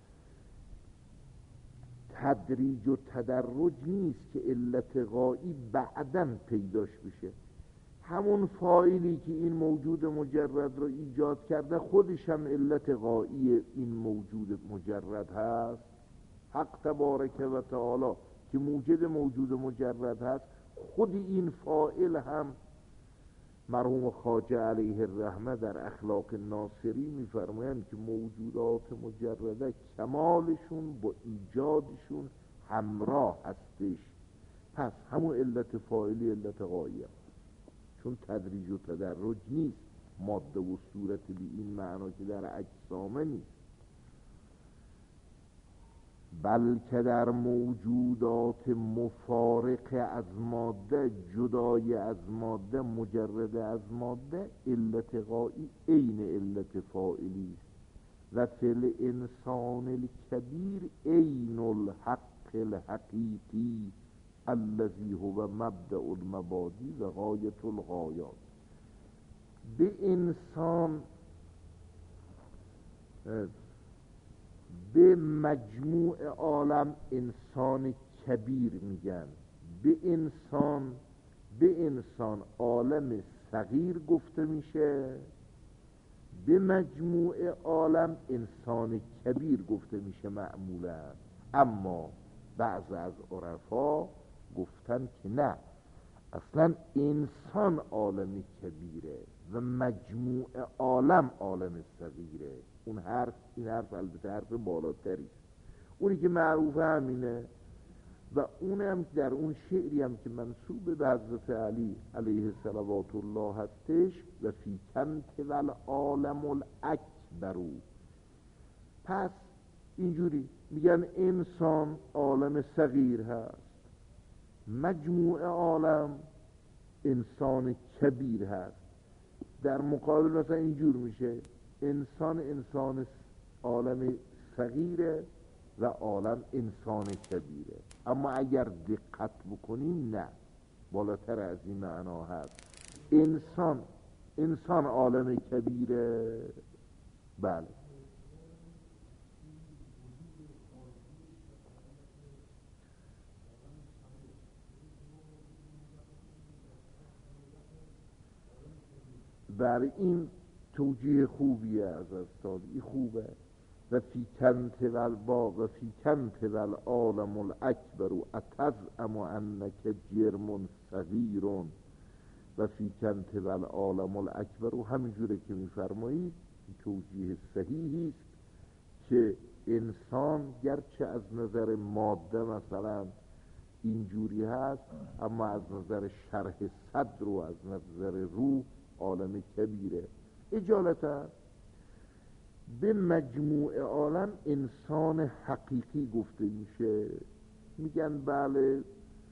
تدریج و تدرج نیست که علت غایی بعداً پیداش بشه. همون فاعلی که این موجود مجرد رو ایجاد کرده خودش هم علت غایی این موجود مجرد هست. حق تبارک و تعالی که موجد موجود مجرد هست، خود این فاعل هم مرحوم خواجه علیه الرحمه در اخلاق ناصری میفرمایند که موجودات مجرده کمالشون با ایجادشون همراه هستش. پس همون علت فاعلی علت غایی هم. چون تدریج و تدرج نیست، ماده و صورت به این معنا که در اجسامه نیست، بلکه در موجودات مفارق از ماده، جدای از ماده، مجرد از ماده، علت غایی عین علت فاعلی است. و فی الانسان الکبیر عین الحق الحقیقی الذی هو مبدأ المبادی و غایت الغایات. به انسان، به مجموع عالم انسان کبیر میگن، به انسان به انسان عالم صغیر گفته میشه، به مجموع عالم انسان کبیر گفته میشه معمولا. اما بعض از عرفا گفتن که نه، اصلا انسان عالم کبیره و مجموع عالم عالم صغیره. اون حرف، این حرف البته حرف بالاتری، اونی که معروفه همینه و اونم در اون شعری هم که منسوب به حضرت علی علیه صلوات الله هستش و فی کنت و العالم الاکبرو. پس اینجوری میگن انسان عالم صغیر هست، مجموع عالم انسان کبیر هست. در مقابل مثلا اینجور میشه انسان انسان عالم صغیره و عالم انسان کبیره. اما اگر دقت بکنیم نه، بالاتر از این معنا هست. انسان انسان عالم کبیره. بله برای این توجیه خوبیه از استاد، این خوبه. و فی کنت و الباغ و فی کنت و العالم الاکبر اتزعم انک جرم صغیر و فی کنت و العالم الاکبر. همینجوره که میفرمایید توجیه صحیحی است که انسان گرچه از نظر ماده مثلا اینجوری هست، اما از نظر شرح صدر و از نظر روح عالم کبیره. اجالتا به مجموع عالم انسان حقیقی گفته میشه. میگن بله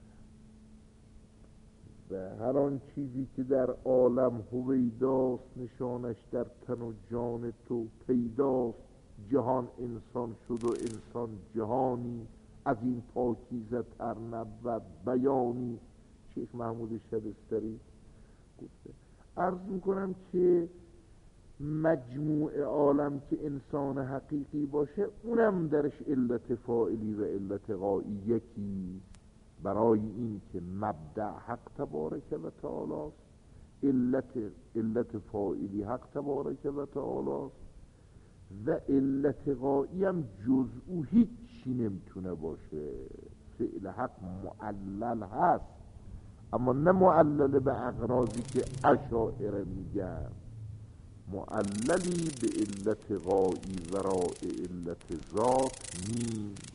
و هر آن چیزی که در عالم هویداست، نشانش در تن و جان تو پیداست. جهان انسان شد و انسان جهانی، از این پاکیزه تر نبود بیانی. شیخ محمود شبستری گفته. عرض میکنم که مجموع عالم که انسان حقیقی باشه، اونم درش علت فاعلی و علت غایی یکی. برای این که مبدأ حق تبارک و تعالی است، علت علت فاعلی حق تبارک و تعالی است و علت غایی هم جز او هیچی نمیتونه باشه. فعل حق معلل هست، اما نه معلل به اغراضی که اشاعره میگن، معللی به علت غایی ورای علت ذات نیست.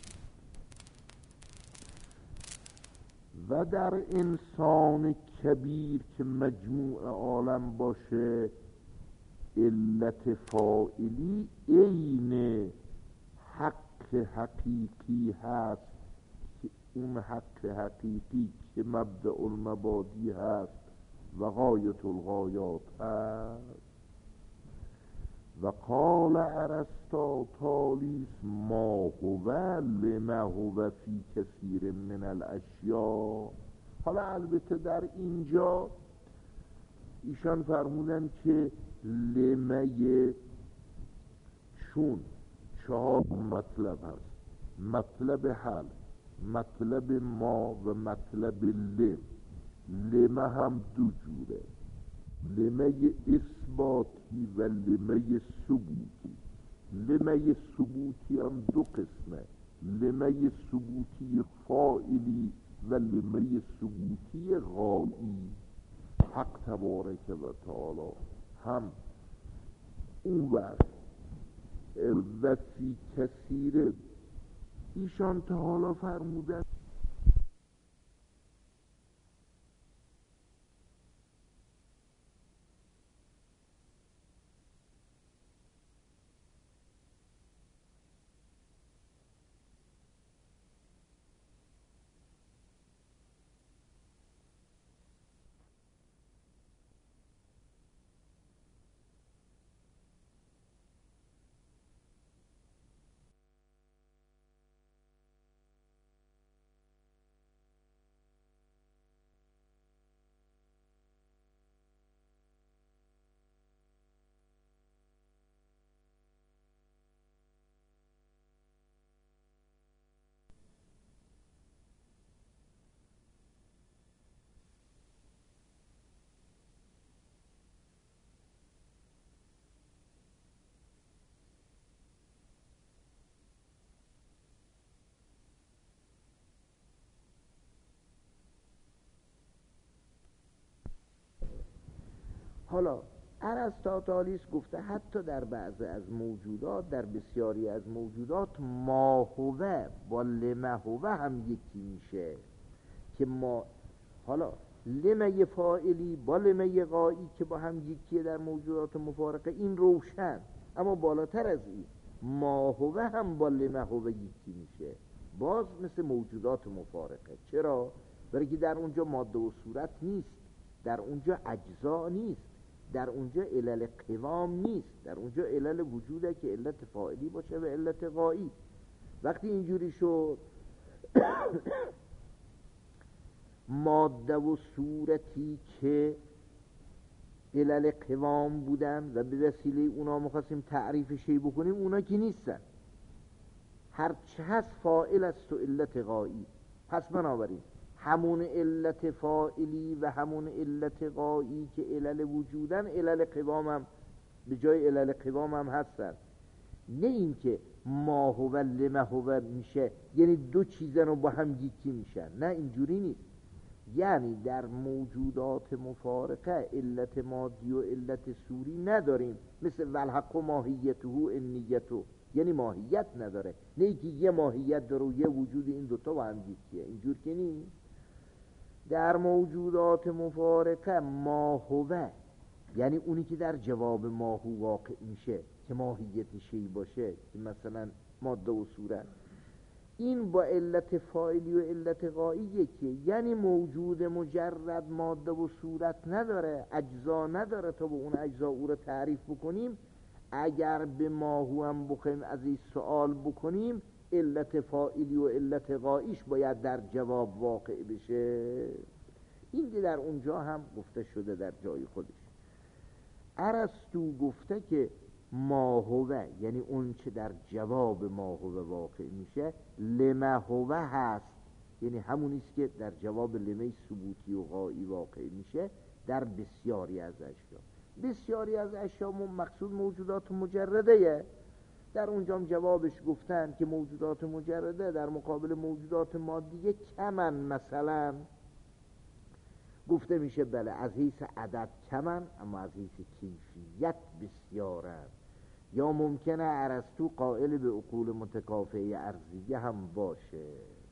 و در انسان کبیر که مجموع عالم باشه، علت فاعلی عین حق حقیقی هست که اون حق حقیقی که مبدأ المبادی هست و غایت الغایات هست. و قال ارسطو تالیس ما هو لما هو فی کثیر من الاشیاء. حالا البته در اینجا ایشان فرمودن که لمه چون چهار مطلب هست: مطلب حل، مطلب ما و مطلب لم. لمه هم دو جوره، لمه اثباتی و لمه ثبوتی. لمه ثبوتی هم دو قسمه، لمه ثبوتی فاعلی و لمه ثبوتی غایی. حق تبارک و تعالی هم اون وقت و فی کثیر ایشان تا حالا فرمودن حالا ارسطاطالیس گفته حتی در بعضی از موجودات، در بسیاری از موجودات ما هوه با لما هوه هم یکی میشه، که ما حالا لمه فاعلی با لمه غایی که با هم یکیه در موجودات مفارقه، این روشن، اما بالاتر از این ما هوه هم با لمه هوه یکی میشه، باز مثل موجودات مفارقه. چرا؟ برای که در اونجا ماده و صورت نیست، در اونجا اجزا نیست، در اونجا علل قوام نیست، در اونجا علل وجوده که علت فاعلی باشه و علت غایی. وقتی اینجوری شد ماده و صورتی که علل قوام بودن و به وسیله اونا می‌خواستیم تعریف شی بکنیم، اونا که نیستن، هرچه هست فاعل است و علت غایی. پس بنابراین همون علت فاعلی و همون علت غایی که علل وجودن، علل قوام هم به جای علل قوام هم هستن. نه این که ما هو لما هو میشه یعنی دو چیزن رو با هم یکی میشن، نه اینجوری نیست. یعنی در موجودات مفارقه علت مادی و علت صوری نداریم، مثل والحق و ماهیته و انیته، یعنی ماهیت نداره، نه اینکه یه ماهیت داره و یه وجود این دوتا با هم یکیه، اینجور که نیست. در موجودات مفارقه ما هوه یعنی اونی که در جواب ما هو واقع میشه که ماهیت شی باشه، که مثلا ماده و صورت، این با علت فاعلی و علت غایی یکیه. یعنی موجود مجرد ماده و صورت نداره، اجزا نداره تا به اون اجزا او رو تعریف بکنیم. اگر به ما هو هم بخوایم از این سوال بکنیم، علت فاعلی و علت غاییش باید در جواب واقع بشه. این که در اونجا هم گفته شده در جای خودش. ارسطو گفته که ما هوه یعنی اون چه در جواب ما هوه واقع میشه، لما هوه هست، یعنی همونیست که در جواب لمه ثبوتی و غایی واقع میشه در بسیاری از اشیا. بسیاری از اشیا مقصود موجودات مجرده. در اونجا جوابش گفتن که موجودات مجرده در مقابل موجودات مادیه کمن. مثلا گفته میشه بله از حیث عدد کمن، اما از حیث کیفیت بسیارن. یا ممکنه ارسطو قائل به عقول متکافئه ارضیه هم باشه.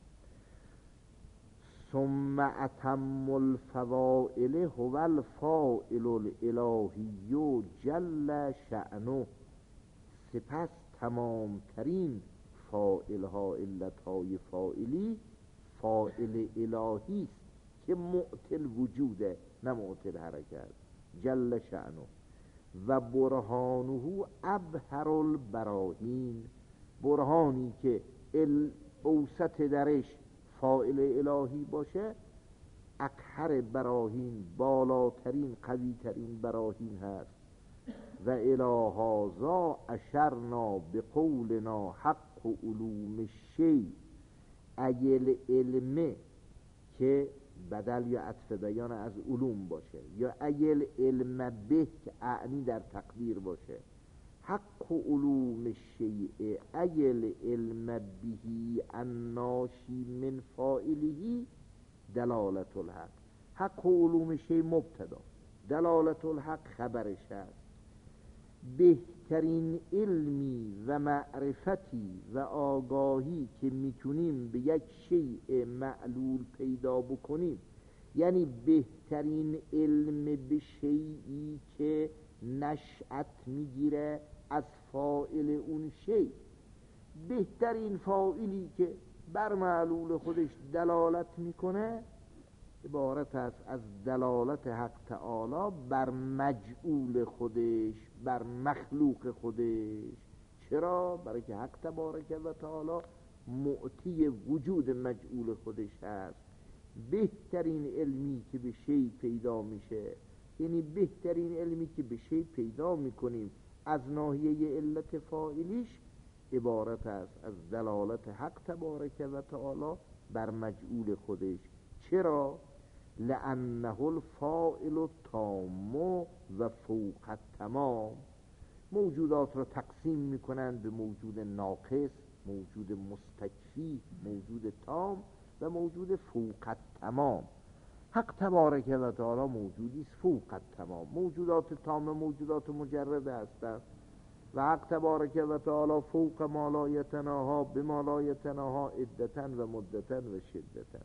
ثم اتم الفوائل هو الفاعل الالهی جل شأنه، سپس تمام ترین فاعل ها علتهای فاعلی فاعل الهی است که معطل وجوده نه معطل حرکت، جل شأنه. و برهانه ابهر البراهین، برهانی که اوسط درش فاعل الهی باشه اقهر براهین، بالاترین قویترین براهین هست. و الی هذا اشرنا بقولنا حق علوم الشیء ایل علم، که بدل یا عطف بیان از علوم باشه، یا ایل علم به که اعنی در تقدیر باشه. حق علوم الشیء ایل علم بهی الناشی من فاعله دلالت الحق. حق علوم شیء مبتدا، دلالت الحق خبرش هست. بهترین علمی و معرفتی و آگاهی که میتونیم به یک شیء معلول پیدا بکنیم، یعنی بهترین علم به شیئی که نشأت میگیره از فاعل اون شیء، بهترین فاعلی که بر معلول خودش دلالت میکنه عبارت است از دلالت حق تعالی بر مجعول خودش، بر مخلوق خودش. چرا؟ برای که حق تبارک و تعالی معطی وجود مجعول خودش هست. بهترین علمی که به شیء پیدا میشه، یعنی بهترین علمی که به شیء پیدا میکنیم از ناحیه علت فاعلیش، عبارت است از دلالت حق تبارک و تعالی بر مجعول خودش. چرا؟ لأنه الفاعل التام و فوق التمام. موجودات را تقسیم میکنند به موجود ناقص، موجود مستکفی، موجود تام و موجود فوق التمام. حق تبارک و تعالی موجودی است فوق التمام. موجودات تام موجودات مجرده هستند و حق تبارک و تعالی فوق ما لا یتناها بما لا یتناها عدتا و مدتا و شدتا.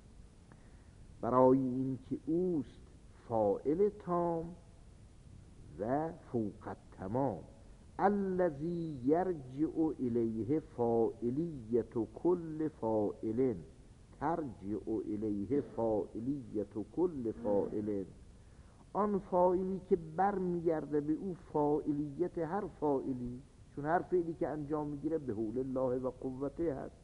برای این که اوست فاعل تام و فوق التمام، الذی یرجع الیه فاعلیت کل فاعل، ترجع الیه فاعلیت کل فاعل، آن فاعلی که برمیگرده به او فاعلیت هر فاعلی، چون هر فعلی که انجام میگیره به حول الله و قوته هست.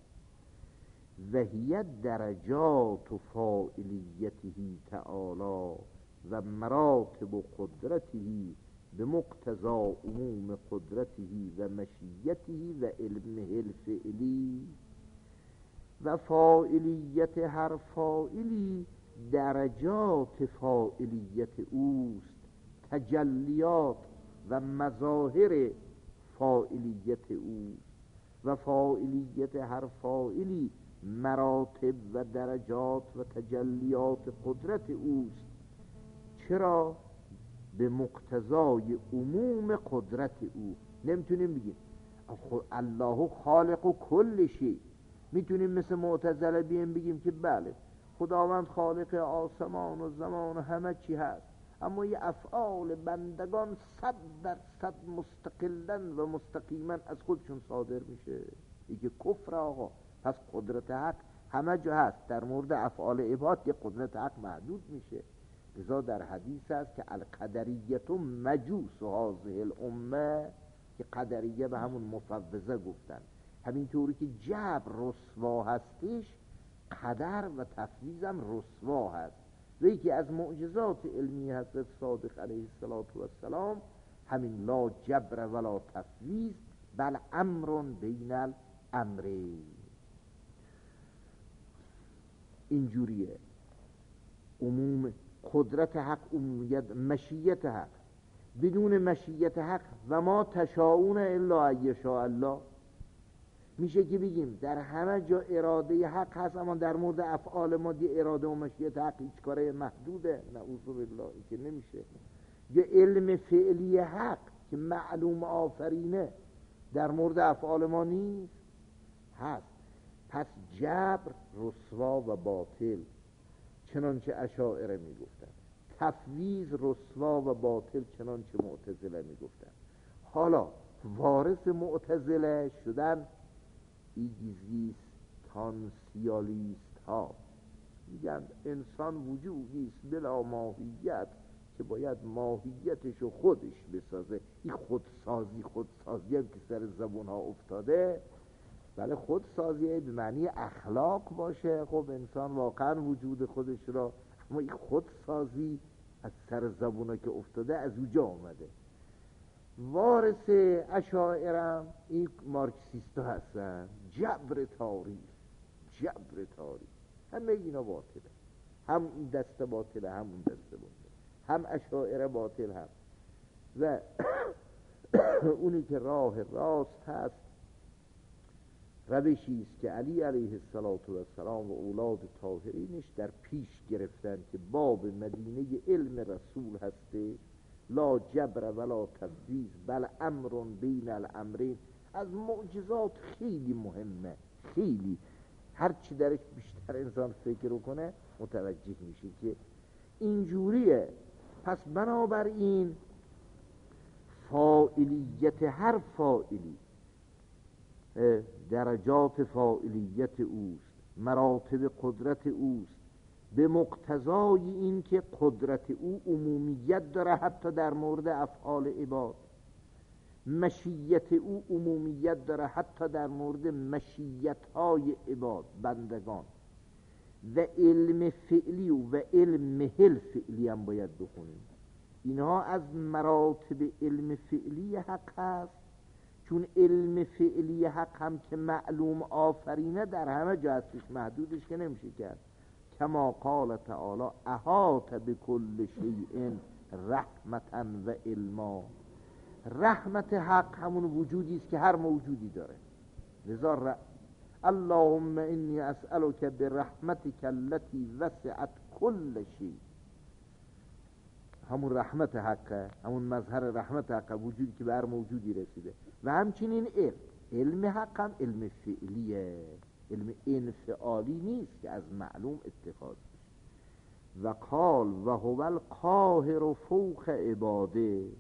و هی درجات فاعلیته تعالی و مراتب قدرته به مقتضا عموم قدرته و مشیته و علمه الفعلی. و فاعلیت هر فاعلی درجات فاعلیت اوست، تجلیات و مظاهر فاعلیت اوست. و فاعلیت هر فاعلی مراتب و درجات و تجلیات قدرت اوست. چرا؟ به مقتضای عموم قدرت او. نمیتونیم بگیم الله خالق و کل شی. میتونیم مثل معتزله بیم بگیم که بله خداوند خالق آسمان و زمان و همه چی هست، اما یه افعال بندگان صد در صد مستقلن و مستقیما از خودشون صادر میشه. دیگه کفر آقا. پس قدرت حق همه جا هست، در مورد افعال عباد که قدرت حق محدود میشه. لذا در حدیث هست که القدریت مجوس هذه الامه، که قدریه به همون مفوضه گفتن. همینطوری که جبر رسوا هستش، قدر و تفویض هم رسوا هست. و یکی از معجزات علمی حضرت صادق علیه السلام همین لا جبر ولا تفویض بل امر بین الامرین. اینجوریه عموم قدرت حق، عمومیت مشیت حق. بدون مشیت حق و ما تشاؤون الا ان یشاء الله، میشه که بگیم در همه جا اراده حق هست، اما در مورد افعال ما دی اراده و مشیت حق هیچ کاره محدوده. نعوذ بالله، که نمیشه. یا علم فعلی حق که معلوم آفرینه در مورد افعال ما نیست، هست. پس جبر رسوا و باطل، چنانچه اشاعره میگفتن. تفویض رسوا و باطل، چنانچه معتزله میگفتن. حالا وارث معتزله شدن ایگزیستانسیالیست ها. میگن انسان وجودی است بلا ماهیت که باید ماهیتشو خودش بسازه. این خودسازی خودسازی هم که سر زبون ها افتاده، بله خودسازی به معنی اخلاق باشه. خب انسان واقعا وجود خودش را، اما این خودسازی از سر زبون ها که افتاده از اونجا آمده. وارث اشاعره این مارکسیستا هستن. جبر تاریخ، جبر تاریخ، همه اینا باطله. هم این دسته باطله، هم اون دسته باطله، هم اشاعره باطل هم. و اونی که راه راست هست روشی است که علی علیه السلام و اولاد طاهرینش در پیش گرفتن که باب مدینه علم رسول هسته. لا جبر ولا تفویض بل امر بین الامرین. از معجزات خیلی مهمه، خیلی هرچی درش بیشتر انسان فکر کنه متوجه میشه که اینجوریه. پس بنابراین فاعلیت هر فاعلی، درجات فاعلیت اوست، مراتب قدرت اوست، به مقتضای این که قدرت او عمومیت داره حتی در مورد افعال عباد، مشیت او عمومیت داره حتی در مورد مشیت‌های عباد بندگان، و علم فعلی و علم الفعلی هم باید بخونیم. اینها از مراتب علم فعلی حق هست، چون علم فعلی حق هم که معلوم آفرینه در همه جا هستش، محدودش که نمیشه کرد. کما قال تعالی احاط بكل شیء رحمتا و علما. رحمت حق همون وجودی است که هر موجودی داره. لذا اللهم انی اسألک برحمتک التي وسعت کل شیء. همون رحمت حقه، همون مظهر رحمت حقه، وجودی که به هر موجودی رسیده. و همچنین علم علم حق هم علم فعلیه، علم انفعالی نیست که از معلوم اتخاذ بشه. و قال و هو القاهر فوق عباده،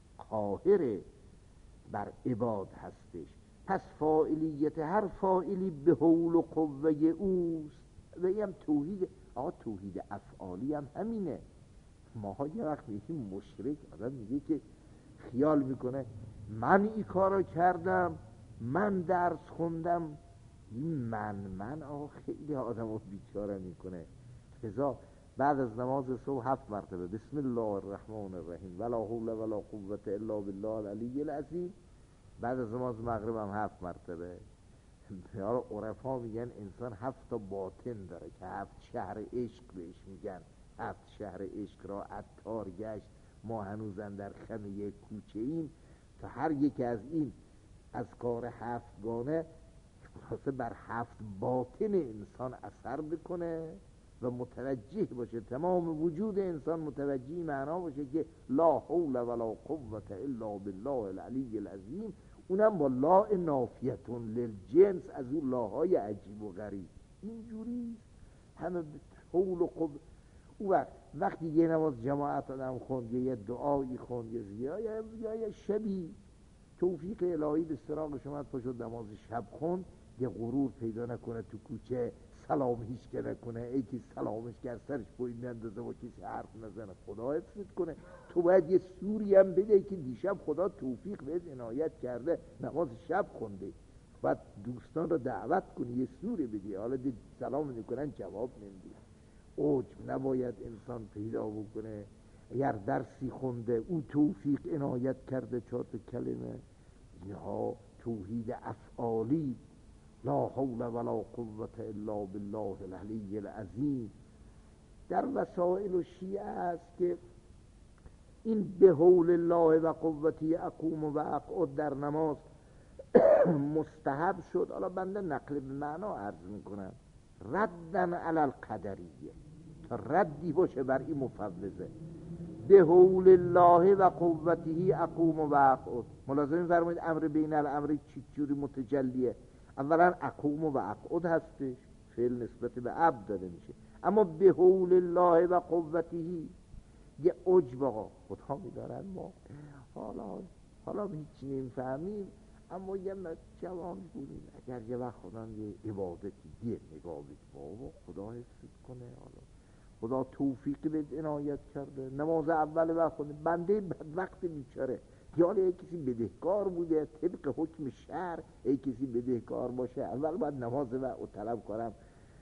قاهر بر عباد هستش. پس فاعلیت هر فاعلی به حول و قوه اوست. و این هم توحید، آقا توحید افعالی هم همینه. ماها یه وقت میگیم مشرک، آدم میگه که خیال میکنه من این کارو کردم، من درس خوندم. این من من آقا خیلی آدم رو بیچاره میکنه. لذا بعد از نماز صبح هفت مرتبه بسم الله الرحمن الرحیم ولا حول ولا قوة الا بالله العلی العظیم. بعد از نماز مغرب هم هفت مرتبه. یارو عرفا میگن انسان هفت تا باطن داره که هفت شهر عشق بهش میگن. هفت شهر عشق را عطار گشت، ما هنوزن در خم یک کوچه ایم. تا هر یکی از این از کار هفتگانه خاصه بر هفت باطن انسان اثر بکنه و متوجه باشه، تمام وجود انسان متوجه معنا باشه که لا حول ولا قوة الا بالله العلی العظیم. اونم با لا نافیتون للجنس، از اون لاهای عجیب و غریب. اینجوری همه حول و قوة. او وقت وقتی یه نماز جماعت آدم خوند، یه دعایی خوند، یا یا یا شبی توفیق الهی به سراغش اومد پاشد نماز شب خوند، یه غرور پیدا نکنه تو کوچه سلام هیچ که نکنه، ای که سلامش کرد سرش پایین نندازه و کسی حرف نزنه. خدا حفظت کنه. تو باید یه سوری هم بده که دیشب خدا توفیق بهت عنایت کرده نماز شب خونده، باید دوستان رو دعوت کنی یه سوری بدی. حالا دید سلام میکنن جواب نمیدی. عجب نباید انسان پیدا بکنه. اگر درسی خونده او توفیق عنایت کرده چهار تا کلمه، اینها توحید افعالی. لا حول ولا قوة الا بالله العلی العظیم. در وسائل و شیعه است که این به حول الله و قوتی اقوم و اقعد در نماز مستحب شد. حالا بنده نقل به معنا عرض میکنم، ردن علی القدریه، تا ردی باشه بر این مفوضه. به حول الله و قوته اقوم و اقعد. ملاحظه فرمایید امر بین الامر چی جوری متجلیه. اولا اقوم و اقعد هستش، فعل نسبت به عبد داده میشه. اما به حول الله و قوته یه عجب آقا خدا میدارن. ما حالا حالا هیچ نمیفهمیم، اما یه جوان بودیم اگر یه وقت خدا یه عبادتی یه نگاه بید بابا خدا حفظت کنه، حالا خدا توفیقی به عنایت کرده نماز اول وقت خونده، بنده بدبخت بیچاره یا یه کسی بدهکار بوده طبق حکم شرع. ای کسی بدهکار باشه اول باید نماز وقت طلب کنم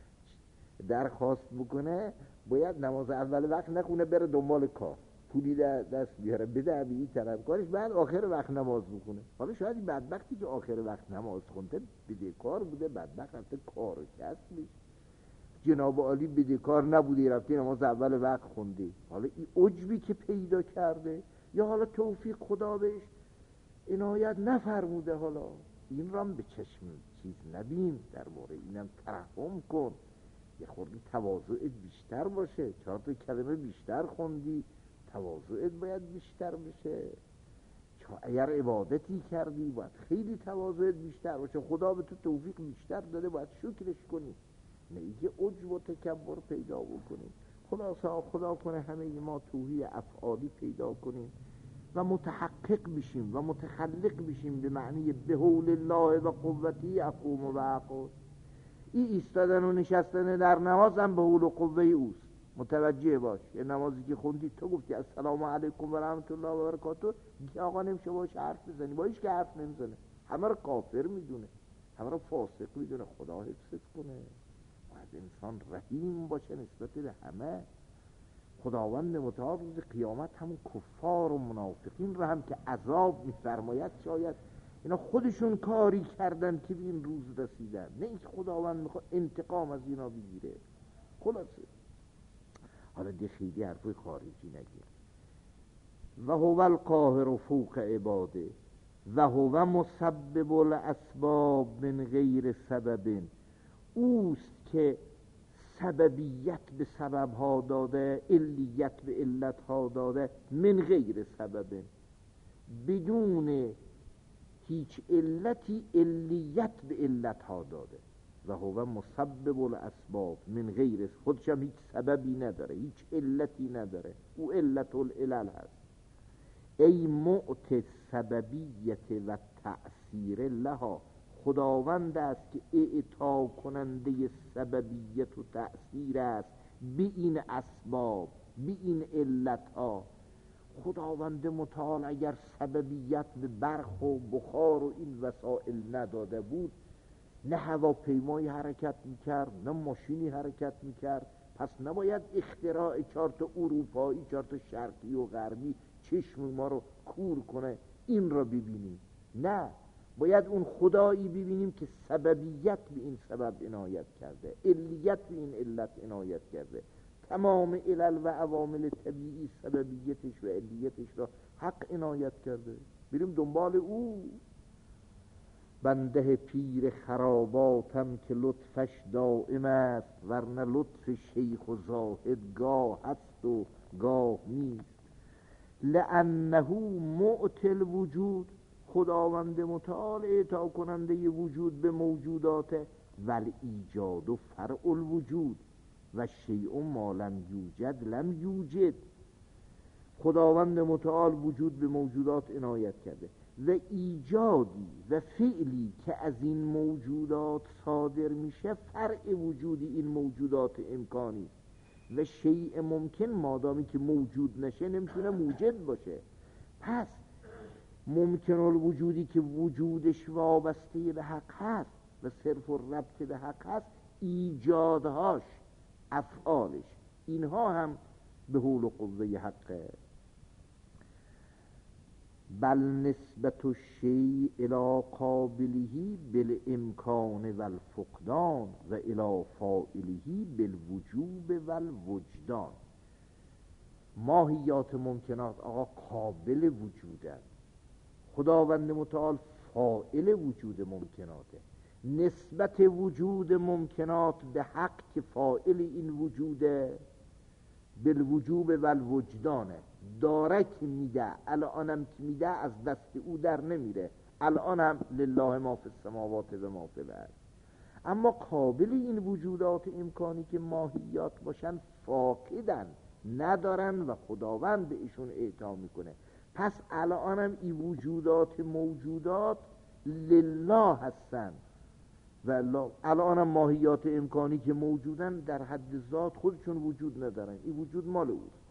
درخواست بکنه، باید نماز اول وقت نخونه بره دنبال کار، پولی دست بیاره بده به این طلبکارش، بعد آخر وقت نماز بخونه. حالا شاید این بدبختی که آخر وقت نماز خونده بدهکار بوده، بدبخت رفته کار و کسبش، جناب عالی بدهکار نبوده رفته نماز اول وقت خونده. حالا این عجبی که پیدا کرده، یا حالا توفیق خدا بهش عنایت نفرموده، حالا این رام به چشم چیز نبین، درباره اینم ترحم کن، یه خورده تواضعت بیشتر باشه، چهار تا کلمه بیشتر خوندی تواضعت باید بیشتر بشه. اگر عبادتی کردی باید خیلی تواضعت بیشتر باشه، خدا به تو توفیق بیشتر داده باید شکرش کنی، نه اینکه عجب و تکبر پیدا بکنی. خلاصا خدا کنه همه ما توحید افعالی پیدا کنیم و متحقق بشیم و متخلق بشیم به معنی به حول الله و قوتی اقوم و اقعد. این ایستادن و نشستن در نماز هم به حول و قوه اوست. متوجه باش، یه نمازی که خوندی تو گفتی السلام علیکم و رحمت الله و برکاته، دیگه آقا نمیشه باش حرف بزنی، باش که حرف نمیزنه، همه رو کافر میدونه، همه رو فاسق میدونه. خدا حفظت کنه. باید انسان رحیم باشه نسبت به همه. خداوند متعال روز قیامت همون کفار و منافقین رو هم که عذاب میفرماید، شاید اینا خودشون کاری کردن که به این روز رسیدن، نه اینکه خداوند میخواد انتقام از اینا بگیره. خلاصه حالا دی خیلی حرفای خارجی نگیر. و هو القاهر فوق عباده. و هو مسبب الاسباب من غیر سبب، اوست که سببیت به سبب ها داده، علیت به علت ها داده، من غیر سبب، بدون هیچ علتی علیت به علت ها داده. و هو مسبب الاسباب من غیر، خودش هم هیچ سببی نداره، هیچ علتی نداره، او علت العلل هست. ای معطی سببیت و تأثیر لها، خداوند است که اعطا کننده سببیت و تأثیر است به این اسباب، به این علت ها. خداوند متعال اگر سببیت به برق و بخار و این وسائل نداده بود، نه هواپیمایی حرکت میکرد، نه ماشینی حرکت میکرد. پس نباید اختراع چهار تا اروپایی، چهار تا شرقی و غربی چشم ما رو کور کنه این را ببینیم. نه، باید اون خدایی ببینیم که سببیت به این سبب عنایت کرده، علیت به این علت عنایت کرده. تمام علل و عوامل طبیعی سببیتش و علیتش را حق عنایت کرده، بریم دنبال او. بنده پیر خراباتم که لطفش دائم است، ورنه لطف شیخ و زاهد گاه هست و گاه نیست. لأنه معطی الوجود، خداوند متعال اعطا کننده وجود به موجودات، ول ایجاد و فرع الوجود و شیء ما لم یوجد لم یوجد. خداوند متعال وجود به موجودات عنایت کرده و ایجادی و فعلی که از این موجودات صادر میشه فرع وجودی این موجودات امکانی و شیء ممکن مادامی که موجود نشه نمیتونه موجد باشه. پس ممکن الوجودی که وجودش وابسته به حق هست و صرف و ربط به حق هست، ایجادهاش، افعالش، اینها هم به حول و قوه حقه. بل نسبت الشیء الى قابله بالامکان و الفقدان و الى فاعله بالوجوب و الوجدان. ماهیات ممکنات آقا قابل وجودن، خداوند متعال فاعل وجود ممکناته. نسبت وجود ممکنات به حق که فاعل این وجوده، بالوجوب و الوجدانه، داره که میده، الانم که میده از دست او در نمیره، الانم لله ما فی السماوات و ما فی الارض. اما قابل این وجودات امکانی که ماهیات باشن فاقدن، ندارن و خداوند به ایشون اعطا میکنه. پس الانم این وجودات موجودات لله هستن و الانم ماهیات امکانی که موجودن در حد ذات خودشون وجود ندارن، این وجود مال اوست.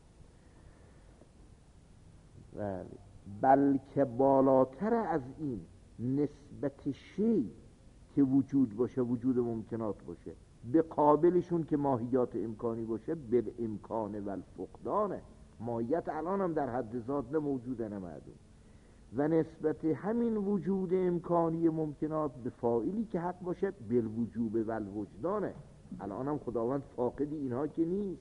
بلکه بالاتر از این نسبت شی که وجود باشه، وجود ممکنات باشه، به قابلشون که ماهیات امکانی باشه، بل امکان و الفقدانه. ماهیت الان هم در حد ذات نه موجوده نه معدوم. و نسبت همین وجود امکانی ممکنات به فاعلی که حق باشه، بل وجوب و الوجدانه. الان هم خداوند فاقدی اینها که نیست.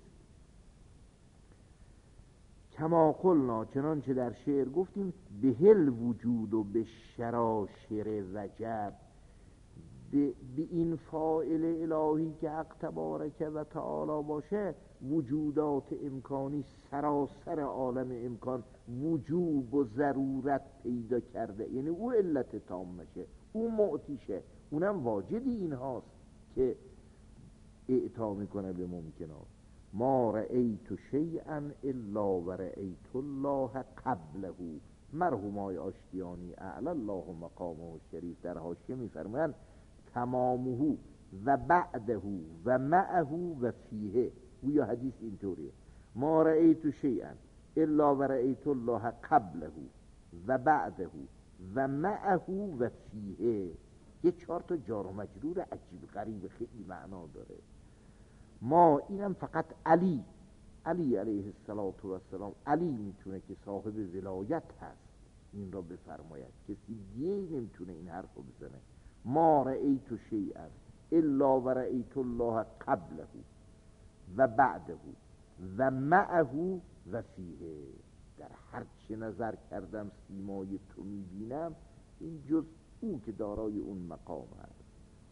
کما قلنا، چنانچه در شعر گفتیم، بهل وجود و به شراشر وجب، به این فاعل الهی که حق تبارک و تعالی باشه، وجودات امکانی سراسر عالم امکان وجوب و ضرورت پیدا کرده، یعنی او علت تامشه، او معطیشه، اونم واجد این هاست که اعطا میکنه به ممکنات. ما رأیت شیئا الا و رأیت الله قبله. مرحوم آقای آشتیانی اعلی الله مقامه شریف در حاشیه میفرمایند تمامه و بعده و معه و فیه. و یا حدیث اینطوریه، ما رأیت شیئا الا و رأیت الله قبله و بعده و معه و فیه. یه چهار تا جار و مجرور عجیب غریب خیلی معنا داره. ما اینم فقط علی علی علیه السلام، علی میتونه که صاحب ولایت هست این را بفرماید، کسی دیگه نمیتونه این حرف رو بزنه. ما رأیت شیئا الا و رأیت الله قبله و بعده و معه و فیه. در هرچه نظر کردم سیمای تو میبینم، این جز او که دارای اون مقام هست.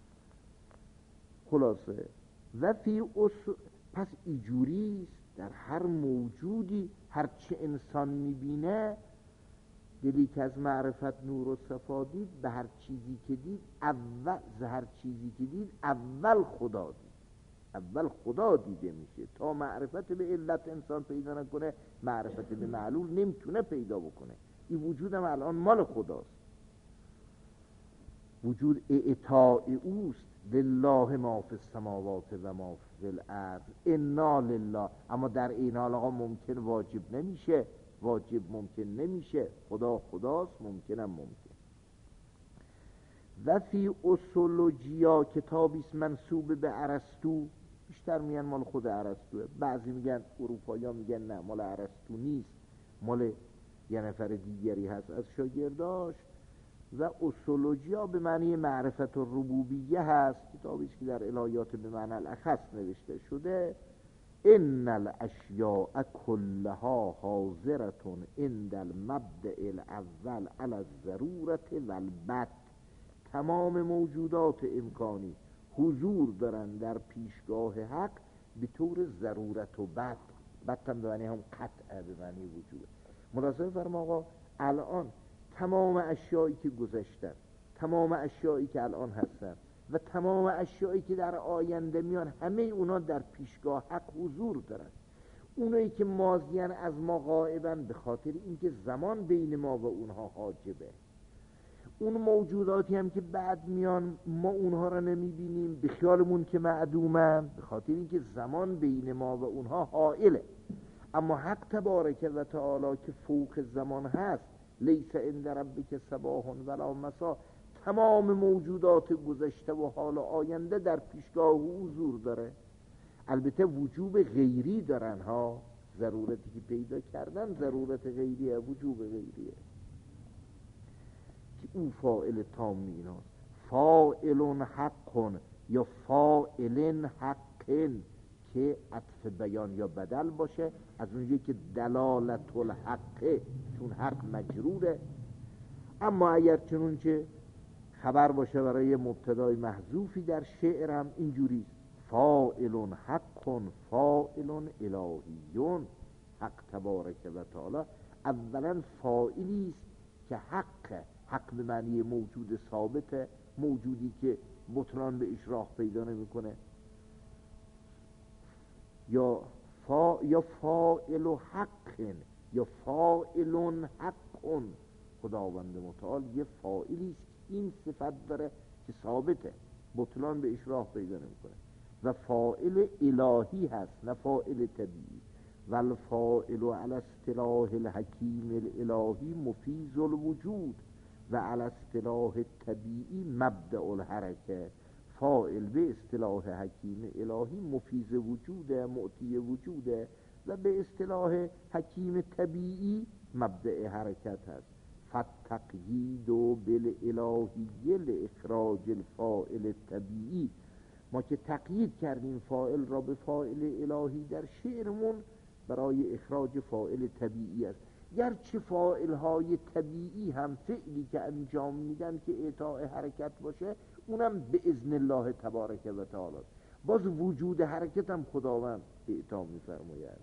خلاصه و فی اصول، پس ایجوریست در هر موجودی هرچه انسان میبینه، دلی که از معرفت نور و صفا دید، به هر چیزی که دید اول، ز هر چیزی که دید اول خدا دید. اول خدا دیده میشه. تا معرفت به علت انسان پیدا نکنه، معرفت به معلول نمیتونه پیدا بکنه. این وجود هم الان مال خداست. وجود اعطاء اوست. لله ما فی السماوات و ما فی الارض، انا لله. اما در این حال آقا ممکن واجب نمیشه، واجب ممکن نمیشه. خدا خداست، ممکنم ممکن. و فی اصولوجیا، کتابیست منسوب به ارسطو، بیشتر میگن مال خود ارسطوه. بعضی میگن اروپایی ها میگن نه مال ارسطو نیست، مال یه نفر دیگری هست از شاگرداش. و اصولوجیا به معنی معرفت الربوبیه هست، کتابیست که در الهیات به معنی الاخص نوشته شده. ان الاشیاء کلها حاضرتون عند المبدأ الاول علی الضرورت و البت، تمام موجودات امکانی حضور دارن در پیشگاه حق به طور ضرورت و بت. بت هم به معنی هم قطعه، به معنی وجود. ملاحظه فرما آقا، الان تمام اشیایی که گذشتن، تمام اشیایی که الان هستن و تمام اشیایی که در آینده میان، همه اونا در پیشگاه حق حضور دارن. اونایی که ماضیان از ما غائبن به خاطر اینکه زمان بین ما و اونها حاجبه. اون موجوداتی هم که بعد میان ما اونها را نمیبینیم، به خیالمون که معدومن، به خاطر اینکه زمان بین ما و اونها حائله. اما حق تبارک و تعالی که فوق زمان هست، لیس عند ربک صباح ولا مسا، تمام موجودات گذشته و حال آینده در پیشگاه او حضور داره. البته وجوب غیری دارن ها، ضرورتی که پیدا کردن ضرورت غیریه، وجوب غیریه که او فاعل تامی ایناست. فاعلون حقن یا فاعلن حقن که عطف بیان یا بدل باشه از اونجایی که دلالت الحقه، چون حق مجروره. اما اگر چنونچه خبر باشه برای مبتدای محذوفی در شعرم اینجوری، فاعلون حقن فاعلون الهیون. حق تبارک و تعالی اولا فاعلی است که حق، حق به معنی موجود ثابته، موجودی که بطلان به اشراح پیدا نمیکنه. یا فا یا فاعل و حقن یا فاعلون حقن. خداوند متعال یه فاعلی است، این صفت داره که ثابته، بطلان به اشراح پیدا نمیکنه. و فاعل الهی هست، نه فاعل طبیعی. و الفاعل علی اصطلاح الحکیم الالهی مفیز الوجود و علی اصطلاح طبیعی مبدأ الحرکه. فاعل به اصطلاح حکیم الهی مفیز وجوده، معطی وجوده، و به اصطلاح حکیم طبیعی مبدأ حرکت هست. فتقیید و بالالهی لاخراج الفاعل طبیعی. ما که تقیید کردیم فاعل را به فاعل الهی در شعرمون، برای اخراج فاعل طبیعی است. گرچه فاعل های طبیعی هم فعلی که انجام میدن که اعطاء حرکت باشه، اونم به اذن الله تبارک و تعالی. باز وجود حرکت هم خداوند اعطا میفرماید.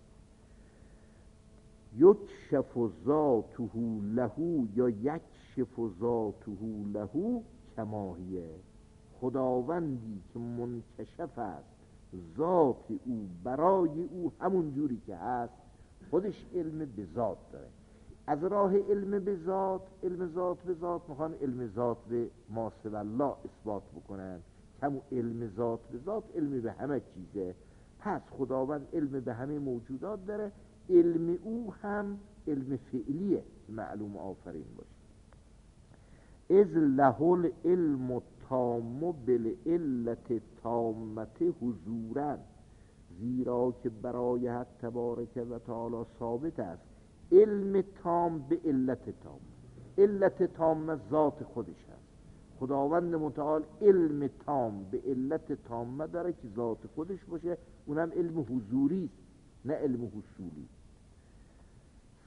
یکشف ذاته له یا یکشف ذاته له کماهیه. خداوندی که منکشف است ذات او برای او همون جوری که هست، خودش علم به ذات داره. از راه علم به ذات، علم ذات به ذات میخوان علم ذات به ما سوی الله اثبات بکنن. همون علم ذات به ذات علم به همه چیزه. پس خداوند علم به همه موجودات داره. علم او هم علم فعلیه که معلوم آفرین باشه. از له العلم تام بالعلت تامت حضورا، زیرا که برای حق تبارک و تعالی ثابت است علم تام به علت تام. علت تام ذات خودش هست. خداوند متعال علم تام به علت تام داره که ذات خودش باشه، اونم علم حضوری است، نه علم حصولی.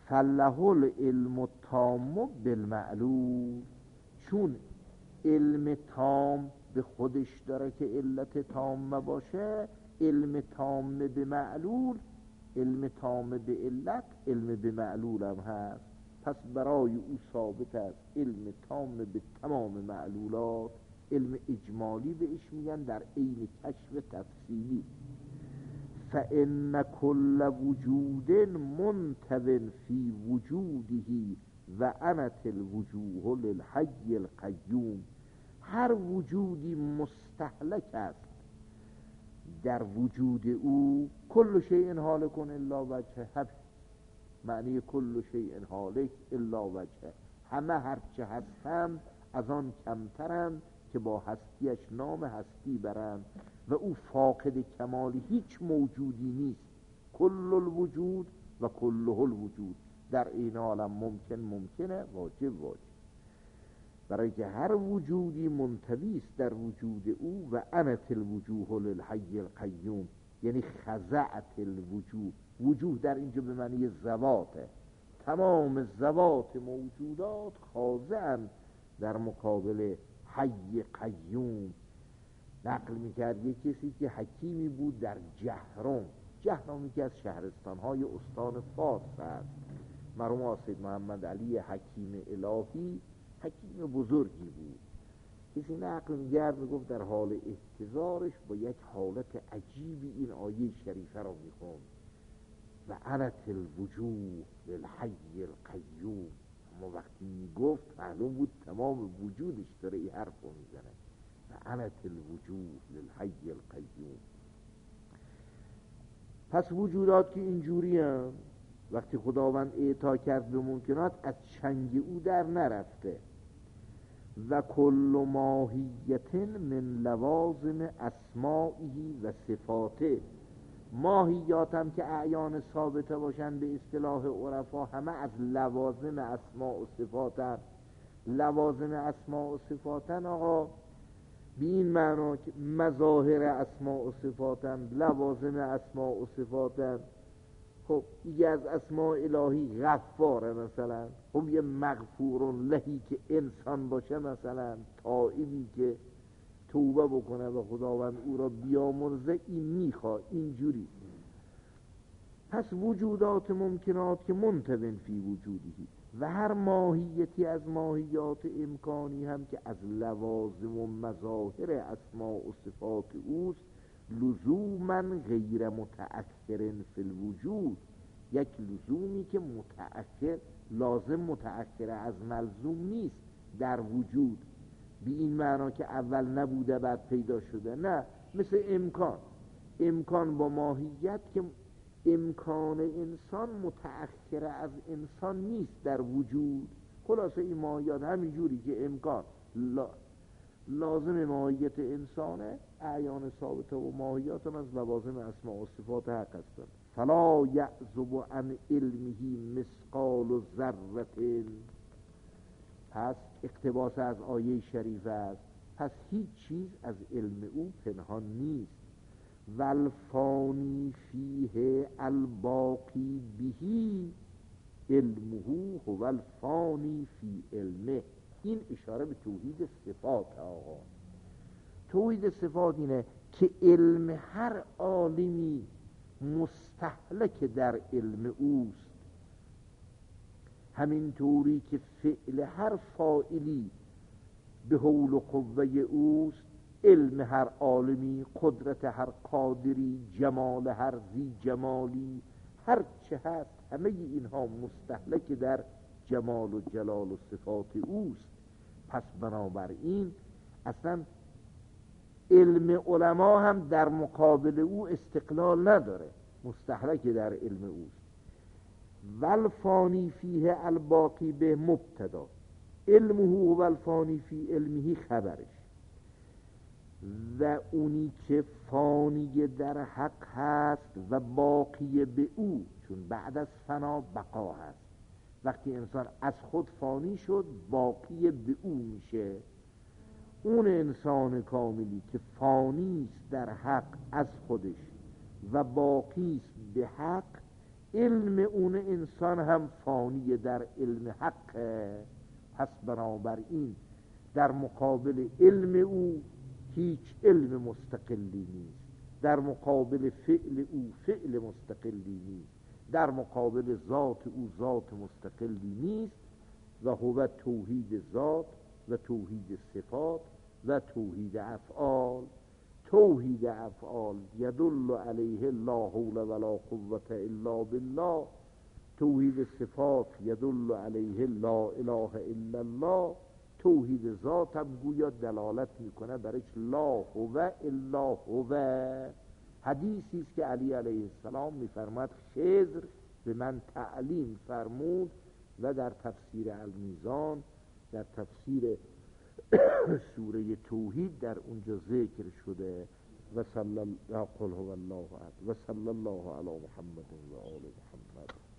فله العلم التام بالمعلول، چون علم تام به خودش داره که علت تامه باشه، علم تام به معلول، علم تام به علت، علم به معلول هم هست. پس برای او ثابت است علم تام به تمام معلولات، علم اجمالی بهش میگن در عین کشف تفصیلی. فإن كل وجود منتو في وجوده و انت الوجوه للحی القیوم، هر وجودی مستهلک است در وجود او. کل شیء هالک الا وجهه، معنی کل شیء هالک الا وجهه، همه هرچه هستند از آن کمترند که با هستیش نام هستی برند و او فاقد کمال هیچ موجودی نیست. کل الوجود و کله الوجود، در این عالم ممکن ممکنه، واجب واجب، برای که هر وجودی منطوی است در وجود او. و انت الوجوه للحی القیوم، یعنی خضعت الوجوه، وجوه در اینجا به معنی ذواته، تمام ذوات موجودات خاضعند در مقابل حی قیوم. نقل میکرد یک کسی که حکیمی بود در جهرم. جهرم یکی از شهرستانهای استان فارس است. مرحوم سید محمد علی حکیم الهی حکیم بزرگی بود. کسی نقل میکرد میگفت در حال احتضارش با یک حالت عجیبی این آیه شریفه را میخوند و انت الوجوه للحی القیوم. اما وقتی میگفت معلوم بود تمام وجودش داره این حرف رو میزنه و انت الوجوه للحی القیوم. پس وجودات که اینجوری هم وقتی خداوند اعطا کرد به ممکنات از چنگ او در نرفته. و کل ماهیت من لوازم اسمائه و صفاته، ماهیات هم که اعیان ثابته باشن به اصطلاح عرفا همه از لوازم اسماء و صفاتن. لوازم اسماء و صفاتن آقا به این معنا که مظاهر اسماء و صفاتن، لوازم اسماء و صفاتن. خب یکی از اسماء الهی غفاره مثلا، خب یه مغفور لهی که انسان باشه مثلا، تائبی که توبه بکنه و خداوند او را بیامرزه، این میخواد اینجوری. پس وجودات ممکنات که منتبن فی وجودی و هر ماهیتی از ماهیات امکانی هم که از لوازم و مظاهر اسماء و صفات اوست، لزوما غیر متأخر فی الوجود، یک لزومی که متأخر، لازم متأخر از ملزوم نیست در وجود، به این معنا که اول نبوده بعد پیدا شده، نه، مثل امکان. امکان با ماهیت که امکان انسان متأخر از انسان نیست در وجود. خلاصه این ماهیت همینجوری که امکان لا لازم ماهیت انسانه، اعیان ثابته و ماهیات هم از لوازم اسماء و صفات حق هستند. فلا یعزب عن علمه مثقال ذره. پس اقتباس از آیه شریف است. پس هیچ چیز از علم او پنهان نیست. والفانی فیه الباقی بهی علمه هو الفانی فی علمه. این اشاره به توحید صفات. آقا توحید صفات اینه که علم هر عالمی مستهلک در علم اوست، همین طوری که فعل هر فاعلی به حول و قوه اوست، علم هر عالمی، قدرت هر قادری، جمال هر ذی جمالی، هر چه هست همه اینها مستهلک در جمال و جلال و صفات اوست. پس بنابراین اصلا علم علما هم در مقابل او استقلال نداره، مستهلک در علم اوست. والفانی فیه الباقی به مبتدا، علمه و الفانی فی علمه خبرش، و اونی که فانی در حق هست و باقی به او، چون بعد از فنا بقا هست. وقتی انسان از خود فانی شد باقی به او میشه. اون انسان کاملی که فانی است در حق از خودش و باقی است به حق، علم اون انسان هم فانی در علم حقه. پس بنابراین در مقابل علم او هیچ علم مستقلی نیست، در مقابل فعل او فعل مستقلی نیست، در مقابل ذات او ذات مستقلی نیست. و هو توحید ذات و توحید صفات و توحید افعال. توحید افعال یدل علیه لا حول ولا قوة الا بالله. توحید صفات یدل علیه لا اله الا الله. توحید ذات هم گویا دلالت میکنه برش لا هو الا هو. حدیثی است که علی علیه السلام میفرماد خضر به من تعلیم فرمود و در تفسیر المیزان، در تفسیر سوره توحید در اونجا ذکر شده. و صلی الله قل هو الله احد و صلی الله علی محمد و آل محمد.